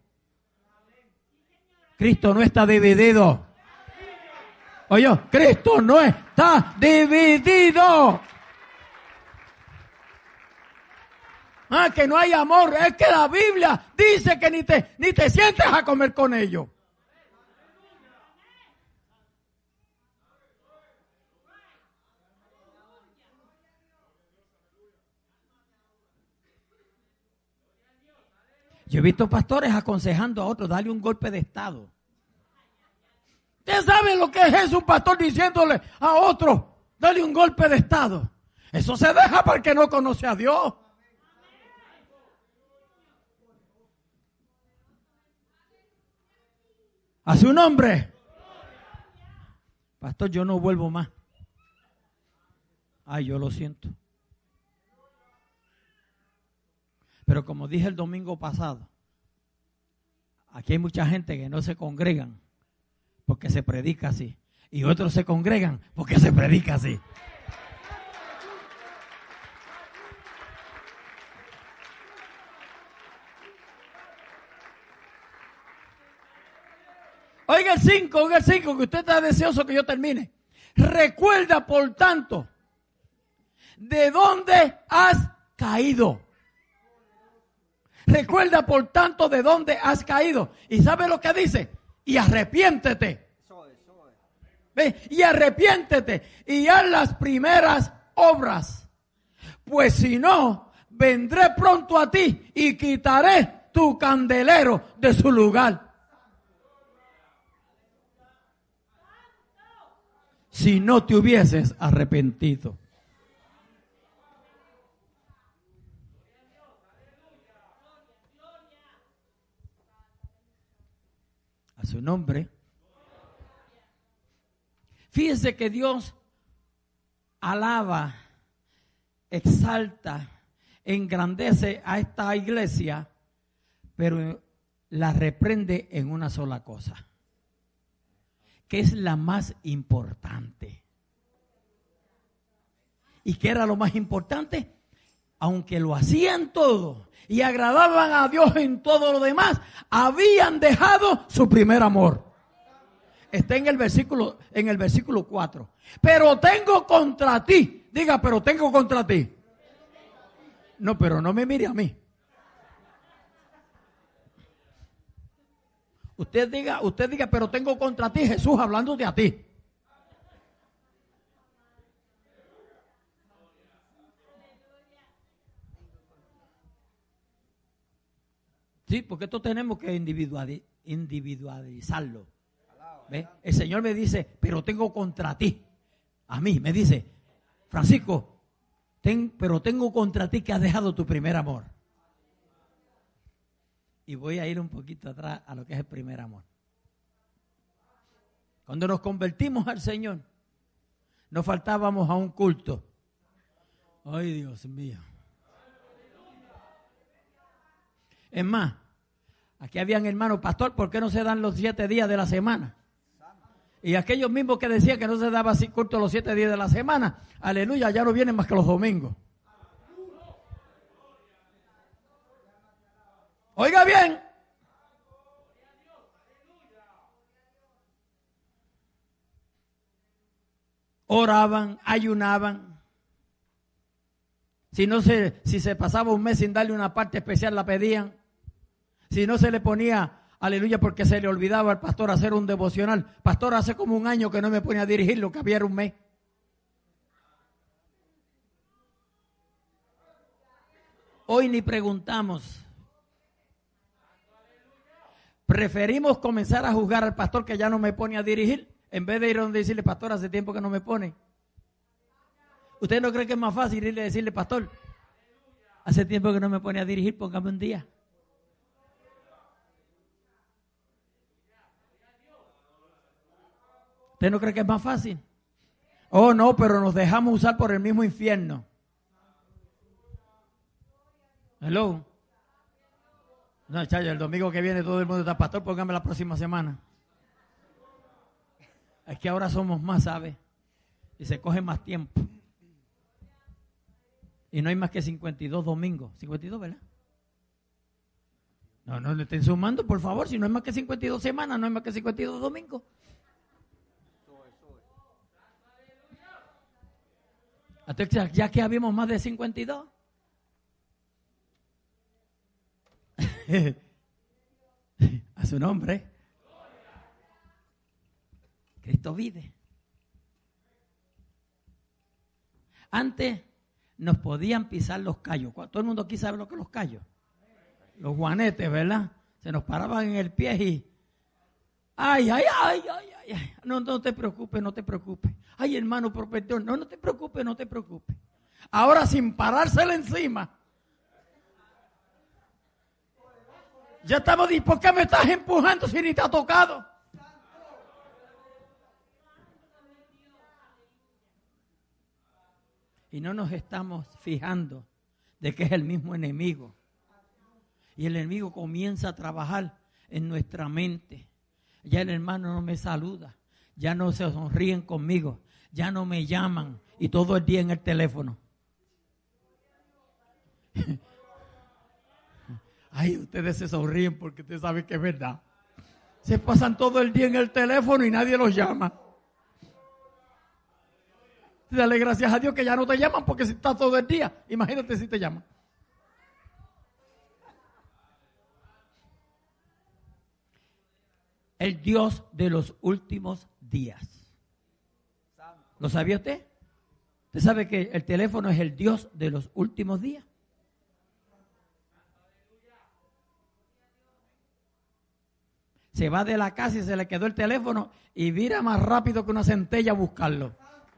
Cristo no está dividido. Oye, Cristo no está dividido. Ah, que no hay amor. Es que la Biblia dice que ni te, ni te sientes a comer con ellos. Yo he visto pastores aconsejando a otros, darle un golpe de estado. ¿Usted sabe lo que es eso? Un pastor diciéndole a otro, dale un golpe de estado. Eso se deja porque no conoce a Dios. A su nombre. Pastor, yo no vuelvo más. Ay, yo lo siento. Pero como dije el domingo pasado, aquí hay mucha gente que no se congregan porque se predica así. Y otros se congregan porque se predica así. Oiga el cinco, oiga el cinco, que usted está deseoso que yo termine. Recuerda, por tanto, de dónde has caído. Recuerda, por tanto, de dónde has caído. ¿Y sabe lo que dice? Y arrepiéntete. ¿Ve? Y arrepiéntete y haz las primeras obras. Pues si no, vendré pronto a ti y quitaré tu candelero de su lugar. Si no te hubieses arrepentido. A su nombre. Fíjense que Dios alaba, exalta, engrandece a esta iglesia, pero la reprende en una sola cosa, que es la más importante. ¿Y qué era lo más importante? Aunque lo hacían todo y agradaban a Dios en todo lo demás, habían dejado su primer amor. Está en el versículo, en el versículo cuatro. Pero tengo contra ti. Diga, pero tengo contra ti. No, pero no me mire a mí. Usted diga, usted diga, pero tengo contra ti, Jesús, hablándote a ti. Sí, porque esto tenemos que individualizarlo. ¿Ve? El Señor me dice, pero tengo contra ti. A mí me dice, Francisco, ten, pero tengo contra ti que has dejado tu primer amor. Y voy a ir un poquito atrás a lo que es el primer amor. Cuando nos convertimos al Señor, nos faltábamos a un culto. Ay, Dios mío. Es más, aquí habían hermanos, pastor, ¿por qué no se dan los siete días de la semana? Y aquellos mismos que decían que no se daba así culto los siete días de la semana, aleluya, ya no vienen más que los domingos. Oiga bien. Oraban, ayunaban. Si no se, si se pasaba un mes sin darle una parte especial, la pedían. Si no se le ponía, aleluya, porque se le olvidaba al pastor hacer un devocional. Pastor, hace como un año que no me ponía a dirigir, lo que había era un mes. Hoy ni preguntamos. Preferimos comenzar a juzgar al pastor que ya no me pone a dirigir, en vez de ir a donde decirle, pastor, hace tiempo que no me pone. ¿Usted no cree que es más fácil irle a decirle, pastor, hace tiempo que no me pone a dirigir, póngame un día? ¿Usted no cree que es más fácil? Oh, no, pero nos dejamos usar por el mismo infierno. Hello. No, chayo, el domingo que viene todo el mundo está, pastor, póngame la próxima semana. Es que ahora somos más, ¿sabe? Y se coge más tiempo. Y no hay más que cincuenta y dos domingos. cincuenta y dos, ¿verdad? No, no le estén sumando, por favor. Si no hay más que cincuenta y dos semanas, no hay más que cincuenta y dos domingos. Entonces, ya que habíamos más de cincuenta y dos. A su nombre. Cristo vive. Antes nos podían pisar los callos. Todo el mundo aquí sabe lo que son los callos. Los guanetes, ¿verdad? Se nos paraban en el pie y... Ay, ay, ay, ay, ay, ay. No, no te preocupes, no te preocupes. Ay, hermano, por perdón. No, no te preocupes, no te preocupes. Ahora sin parársela encima. Ya estamos diciendo, ¿por qué me estás empujando si ni te ha tocado? Y no nos estamos fijando de que es el mismo enemigo. Y el enemigo comienza a trabajar en nuestra mente. Ya el hermano no me saluda. Ya no se sonríen conmigo. Ya no me llaman. Y todo el día en el teléfono. Ay, ustedes se sonríen porque ustedes saben que es verdad. Se pasan todo el día en el teléfono y nadie los llama. Dale gracias a Dios que ya no te llaman porque si estás todo el día, imagínate si te llaman. El Dios de los últimos días. ¿Lo sabía usted? ¿Usted sabe que el teléfono es el Dios de los últimos días? Se va de la casa y se le quedó el teléfono y vira más rápido que una centella a buscarlo.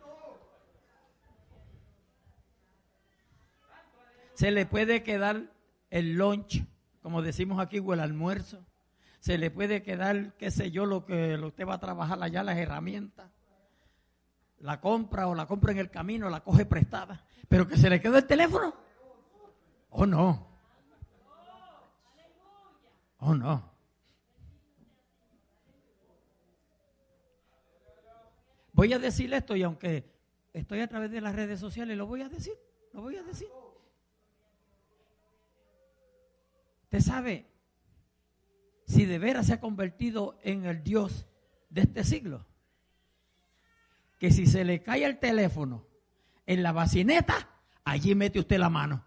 Se le puede quedar el lunch, como decimos aquí, o el almuerzo. Se le puede quedar, qué sé yo, lo que lo usted va a trabajar allá, las herramientas. La compra o la compra en el camino, la coge prestada. Pero que se le quede el teléfono. Oh, no. Oh, no. Voy a decir esto y aunque estoy a través de las redes sociales, lo voy a decir, lo voy a decir. Usted sabe si de veras se ha convertido en el Dios de este siglo. Que si se le cae el teléfono en la bacineta, allí mete usted la mano.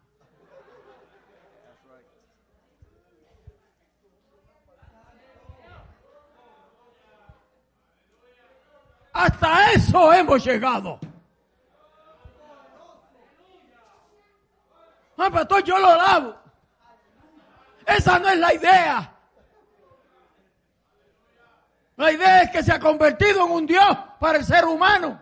Hasta eso hemos llegado. Ah, pastor, yo lo lavo. Esa no es la idea. La idea es que se ha convertido en un Dios para el ser humano.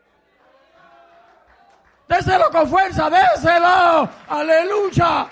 Déselo con fuerza, déselo. Aleluya.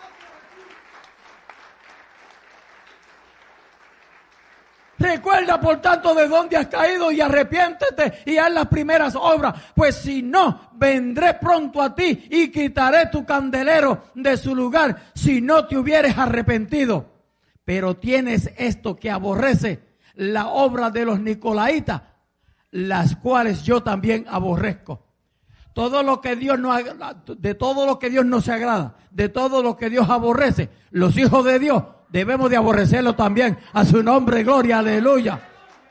Recuerda, por tanto, de dónde has caído y arrepiéntete y haz las primeras obras. Pues si no, vendré pronto a ti y quitaré tu candelero de su lugar si no te hubieres arrepentido. Pero tienes esto que aborrece, la obra de los nicolaitas, las cuales yo también aborrezco. Todo lo que Dios no, de todo lo que Dios no se agrada, de todo lo que Dios aborrece, los hijos de Dios debemos de aborrecerlo también. A su nombre, gloria, aleluya.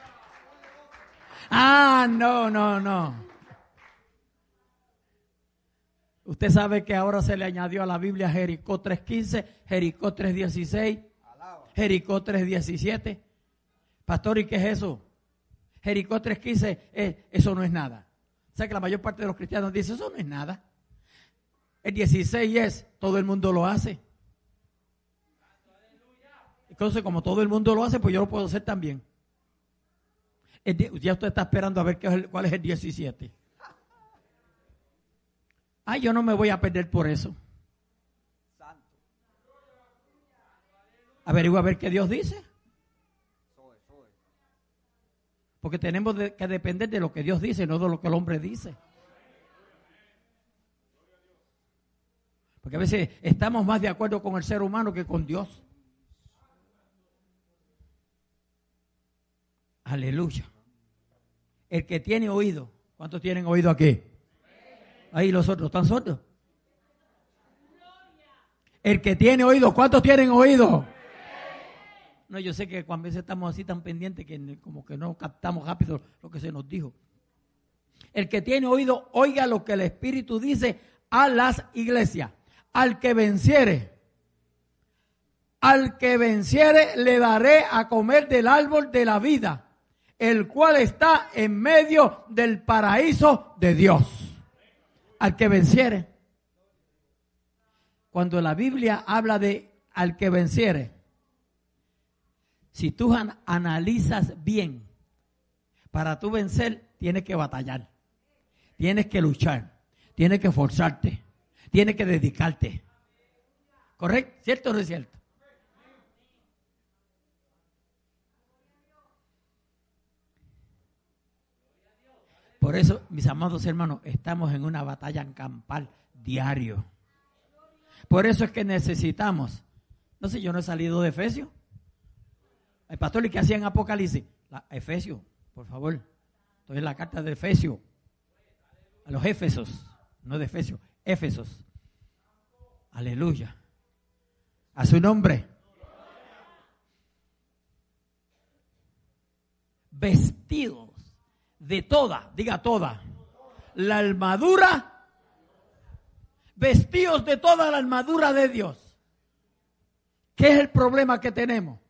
Ah, no, no, no. Usted sabe que ahora se le añadió a la Biblia Jericó tres quince, Jericó tres dieciséis, Jericó tres diecisiete. Pastor, ¿y qué es eso? Jericó tres quince, eh, eso no es nada. O sea que la mayor parte de los cristianos dicen, eso no es nada. El dieciséis es, todo el mundo lo hace. Entonces, como todo el mundo lo hace, pues yo lo puedo hacer también. El, ya usted está esperando a ver qué es el, cuál es el diecisiete. Ay, yo no me voy a perder por eso. Averigua a ver qué Dios dice. Porque tenemos de, que depender de lo que Dios dice, no de lo que el hombre dice. Porque a veces estamos más de acuerdo con el ser humano que con Dios. Aleluya. El que tiene oído. ¿Cuántos tienen oído aquí? Ahí los otros están sordos. El que tiene oído. ¿Cuántos tienen oído? No, yo sé que cuando a veces estamos así tan pendientes que como que no captamos rápido lo que se nos dijo. El que tiene oído, oiga lo que el Espíritu dice a las iglesias. Al que venciere, al que venciere le daré a comer del árbol de la vida, el cual está en medio del paraíso de Dios. Al que venciere. Cuando la Biblia habla de al que venciere, si tú an- analizas bien, para tú vencer tienes que batallar, tienes que luchar, tienes que esforzarte, tienes que dedicarte. ¿Correcto? ¿Cierto o no es cierto? Por eso, mis amados hermanos, estamos en una batalla campal diario. Por eso es que necesitamos. No sé, yo no he salido de Efesios. El pastor, ¿y qué hacía en Apocalipsis? La, Efesios, por favor. Estoy en la carta de Efesios. A los Éfesos, no de Efesios, Éfesos. Aleluya. A su nombre. Vestidos de toda, diga toda, la armadura. Vestidos de toda la armadura de Dios. ¿Qué es el problema que tenemos?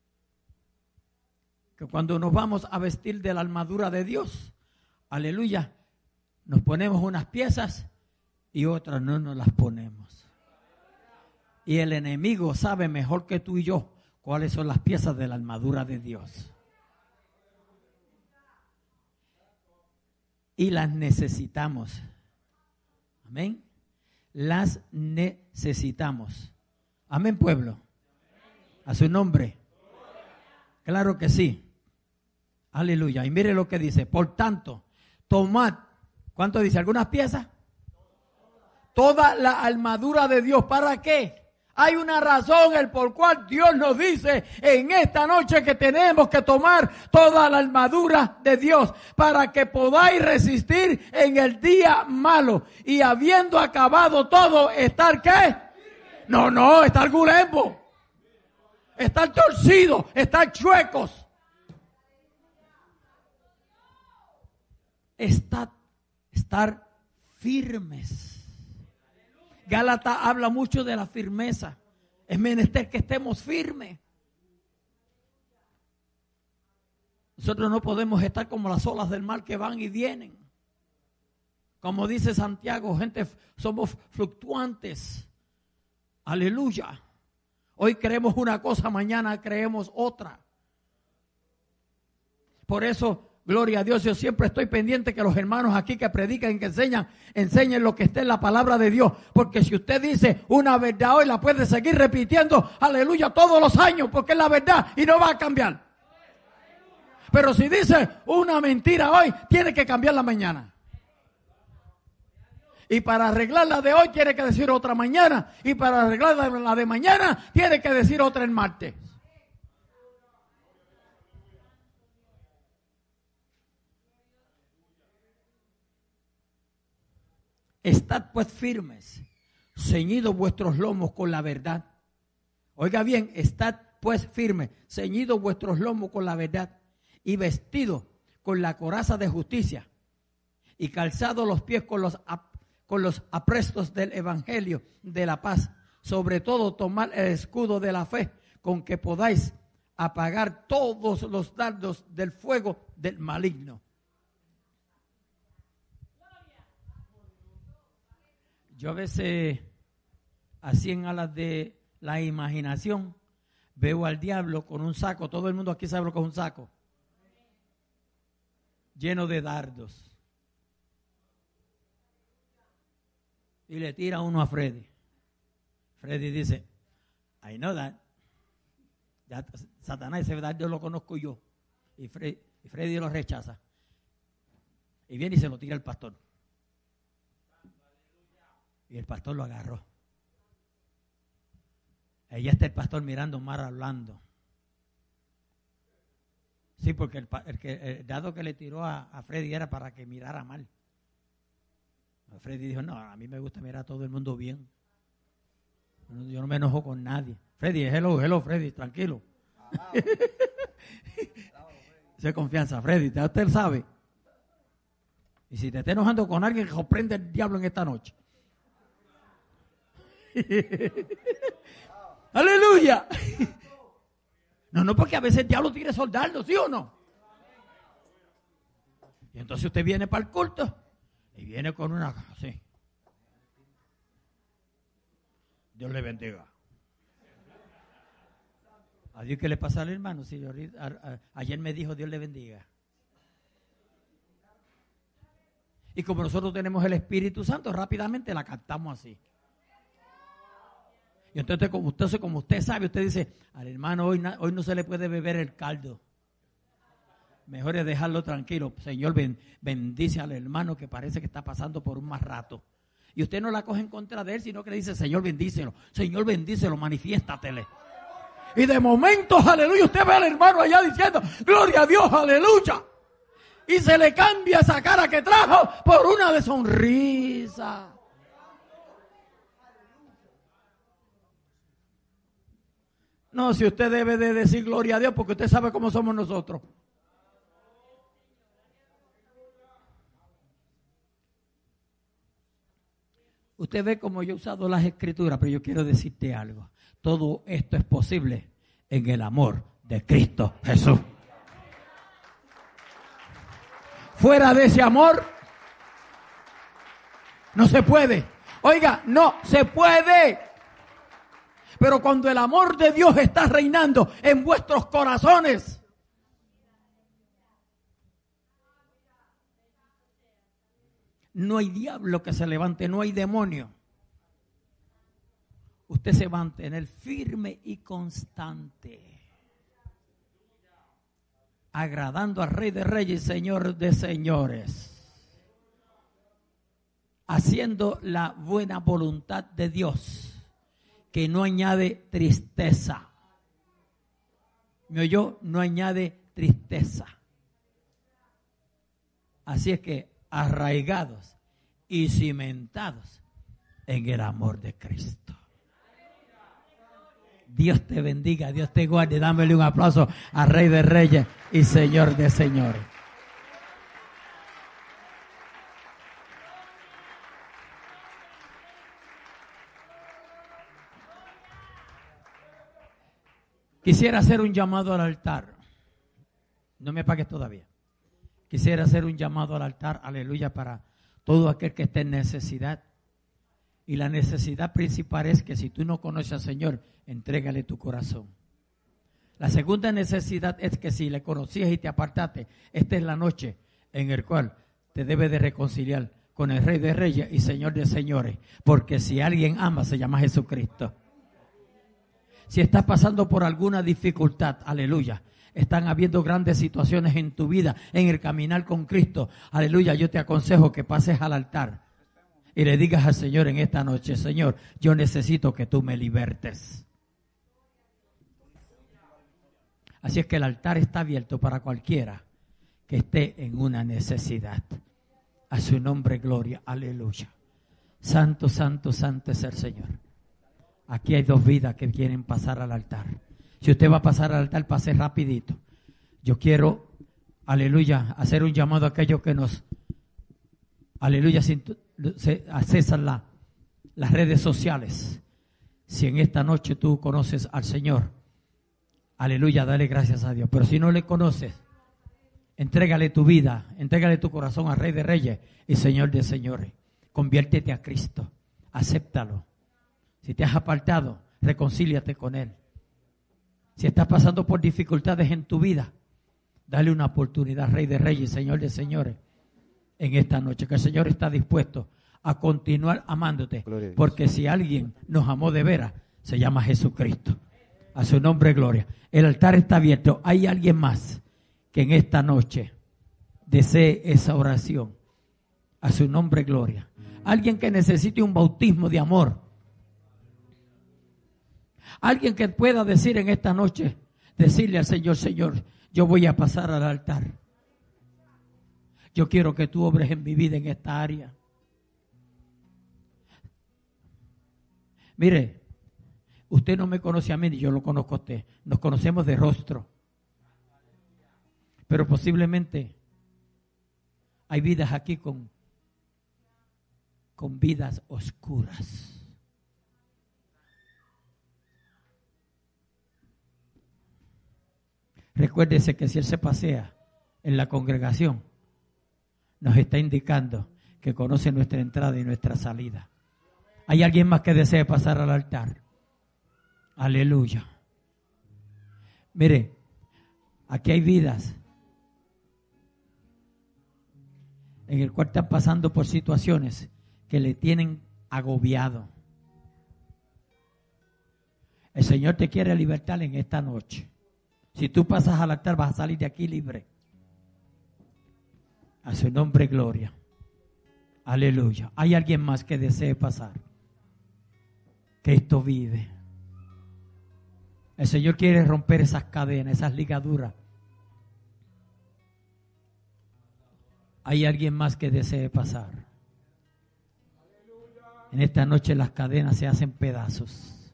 Que cuando nos vamos a vestir de la armadura de Dios, aleluya, nos ponemos unas piezas y otras no nos las ponemos. Y el enemigo sabe mejor que tú y yo cuáles son las piezas de la armadura de Dios. Y las necesitamos. Amén. Las necesitamos. Amén, pueblo. A su nombre. Claro que sí. Aleluya. Y mire lo que dice. Por tanto, tomad, ¿cuánto dice? ¿Algunas piezas? Toda la armadura de Dios. ¿Para qué? Hay una razón el por cual Dios nos dice en esta noche que tenemos que tomar toda la armadura de Dios para que podáis resistir en el día malo y habiendo acabado todo, ¿estar qué? No, no, estar gulembo, estar torcido, estar chuecos. Estar, estar firmes. Gálatas habla mucho de la firmeza. Es menester que estemos firmes. Nosotros no podemos estar como las olas del mar que van y vienen. Como dice Santiago, gente, somos fluctuantes. Aleluya. Hoy creemos una cosa, mañana creemos otra. Por eso, gloria a Dios, yo siempre estoy pendiente que los hermanos aquí que predican, que enseñan, enseñen lo que esté en la palabra de Dios. Porque si usted dice una verdad hoy, la puede seguir repitiendo, aleluya, todos los años, porque es la verdad y no va a cambiar. Pero si dice una mentira hoy, tiene que cambiarla mañana. Y para arreglar la de hoy, tiene que decir otra mañana. Y para arreglar la de mañana, tiene que decir otra el martes. Estad pues firmes, ceñidos vuestros lomos con la verdad. Oiga bien, estad pues firmes, ceñidos vuestros lomos con la verdad y vestidos con la coraza de justicia y calzados los pies con los, con los aprestos del evangelio de la paz. Sobre todo tomad el escudo de la fe con que podáis apagar todos los dardos del fuego del maligno. Yo a veces, así en alas de la imaginación, veo al diablo con un saco. Todo el mundo aquí sabe lo que es un saco. Lleno de dardos. Y le tira uno a Freddy. Freddy dice, I know that. Ya, Satanás, ese dardo lo conozco yo. Y Freddy, y Freddy lo rechaza. Y viene y se lo tira al pastor. Y el pastor lo agarró. Ahí está el pastor mirando mar hablando. Sí, porque el, el, que, el dado que le tiró a, a Freddy era para que mirara mal. Freddy dijo, no, a mí me gusta mirar a todo el mundo bien. Yo no me enojo con nadie. Freddy, hello, hello, Freddy, tranquilo. Esa confianza, Freddy, usted sabe. Y si te está enojando con alguien, reprende el diablo en esta noche. Aleluya. No, no, porque a veces el diablo tiene soldados, ¿sí o no? Y entonces usted viene para el culto y viene con una así. Dios le bendiga. ¿A Dios qué le pasa al hermano? Sí, ahorita, a, a, ayer me dijo Dios le bendiga. Y como nosotros tenemos el Espíritu Santo, rápidamente la captamos así. Y entonces, como usted, como usted sabe, usted dice, al hermano hoy, hoy no se le puede beber el caldo. Mejor es dejarlo tranquilo. Señor, ben, bendice al hermano que parece que está pasando por un mal rato. Y usted no la coge en contra de él, sino que le dice, Señor, bendícelo. Señor, bendícelo, manifiéstatele. Y de momento, aleluya, usted ve al hermano allá diciendo, gloria a Dios, aleluya. Y se le cambia esa cara que trajo por una de sonrisa. No, si usted debe de decir gloria a Dios porque usted sabe cómo somos nosotros. Usted ve cómo yo he usado las escrituras, pero yo quiero decirte algo. Todo esto es posible en el amor de Cristo Jesús. Fuera de ese amor, no se puede. Oiga, no se puede. Pero cuando el amor de Dios está reinando en vuestros corazones, no hay diablo que se levante, no hay demonio. Usted se va a mantener firme y constante, agradando al Rey de Reyes y Señor de Señores, haciendo la buena voluntad de Dios, que no añade tristeza. ¿Me oyó? No añade tristeza. Así es que arraigados y cimentados en el amor de Cristo. Dios te bendiga, Dios te guarde. Dámele un aplauso al Rey de Reyes y Señor de Señores. Quisiera hacer un llamado al altar. No me apagues todavía. Quisiera hacer un llamado al altar, aleluya, para todo aquel que esté en necesidad. Y la necesidad principal es que si tú no conoces al Señor, entrégale tu corazón. La segunda necesidad es que si le conocías y te apartaste, esta es la noche en la cual te debes de reconciliar con el Rey de Reyes y Señor de Señores. Porque si alguien ama, se llama Jesucristo. Si estás pasando por alguna dificultad, aleluya, están habiendo grandes situaciones en tu vida, en el caminar con Cristo, aleluya, yo te aconsejo que pases al altar y le digas al Señor en esta noche, Señor, yo necesito que tú me libertes. Así es que el altar está abierto para cualquiera que esté en una necesidad. A su nombre, gloria, aleluya. Santo, santo, santo es el Señor. Aquí hay dos vidas que quieren pasar al altar. Si usted va a pasar al altar, pase rapidito. Yo quiero, aleluya, hacer un llamado a aquellos que nos, aleluya, accesan la, las redes sociales. Si en esta noche tú conoces al Señor, aleluya, dale gracias a Dios. Pero si no le conoces, entrégale tu vida, entrégale tu corazón al Rey de Reyes y Señor de Señores. Conviértete a Cristo, acéptalo. Si te has apartado, reconcíliate con Él. Si estás pasando por dificultades en tu vida, dale una oportunidad, Rey de Reyes, Señor de Señores, en esta noche, que el Señor está dispuesto a continuar amándote, porque si alguien nos amó de veras, se llama Jesucristo. A su nombre, gloria. El altar está abierto. Hay alguien más que en esta noche desee esa oración. A su nombre, gloria. Alguien que necesite un bautismo de amor. Alguien que pueda decir en esta noche, decirle al Señor, Señor, yo voy a pasar al altar. Yo quiero que tú obres en mi vida en esta área. Mire, usted no me conoce a mí ni yo lo conozco a usted. Nos conocemos de rostro. Pero posiblemente hay vidas aquí con, con vidas oscuras. Recuérdese que si Él se pasea en la congregación, nos está indicando que conoce nuestra entrada y nuestra salida. ¿Hay alguien más que desee pasar al altar? Aleluya. Mire, aquí hay vidas en el cual están pasando por situaciones que le tienen agobiado. El Señor te quiere libertar en esta noche. Si tú pasas al altar, vas a salir de aquí libre. A su nombre, gloria. Aleluya. ¿Hay alguien más que desee pasar? Cristo vive. El Señor quiere romper esas cadenas, esas ligaduras. ¿Hay alguien más que desee pasar? En esta noche las cadenas se hacen pedazos.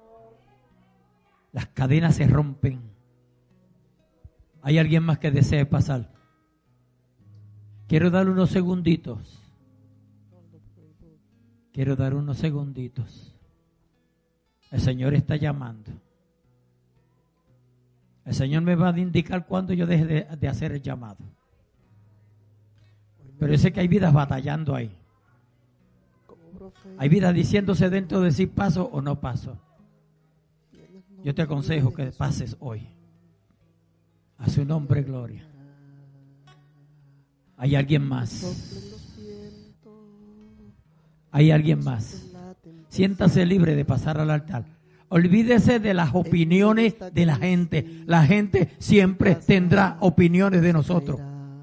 Las cadenas se rompen. ¿Hay alguien más que desee pasar? Quiero dar unos segunditos. Quiero dar unos segunditos. El Señor está llamando. El Señor me va a indicar cuándo yo deje de, de hacer el llamado. Pero yo sé que hay vidas batallando ahí. Hay vidas diciéndose dentro de sí paso o no paso. Yo te aconsejo que pases hoy. A su nombre, gloria. ¿Hay alguien más? ¿Hay alguien más? Siéntase libre de pasar al altar. Olvídese de las opiniones de la gente. La gente siempre tendrá opiniones de nosotros.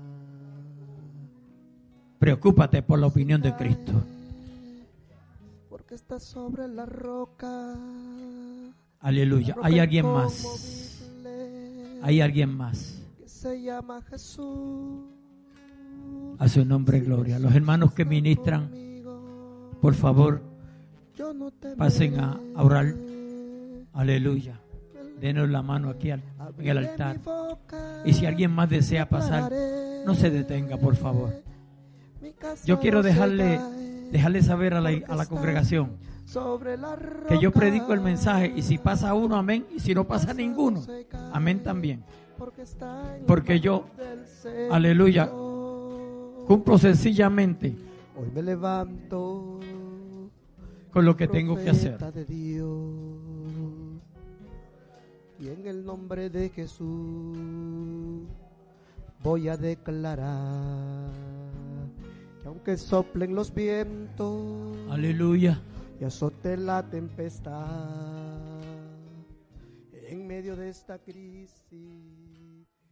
Preocúpate por la opinión de Cristo. Porque está sobre la roca. Aleluya. ¿Hay alguien más? ¿Hay alguien más? Que se llama Jesús. A su nombre, gloria. Los hermanos que ministran, por favor, pasen a orar. Aleluya. Denos la mano aquí en el altar. Y si alguien más desea pasar, no se detenga, por favor. Yo quiero dejarle, dejarle saber a la, a la congregación que yo predico el mensaje y si pasa uno, amén. Y si no pasa ninguno, amén también. Porque yo, aleluya, cumplo sencillamente hoy me levanto con lo que tengo que hacer. De Dios, y en el nombre de Jesús voy a declarar que aunque soplen los vientos, aleluya, y azote la tempestad, en medio de esta crisis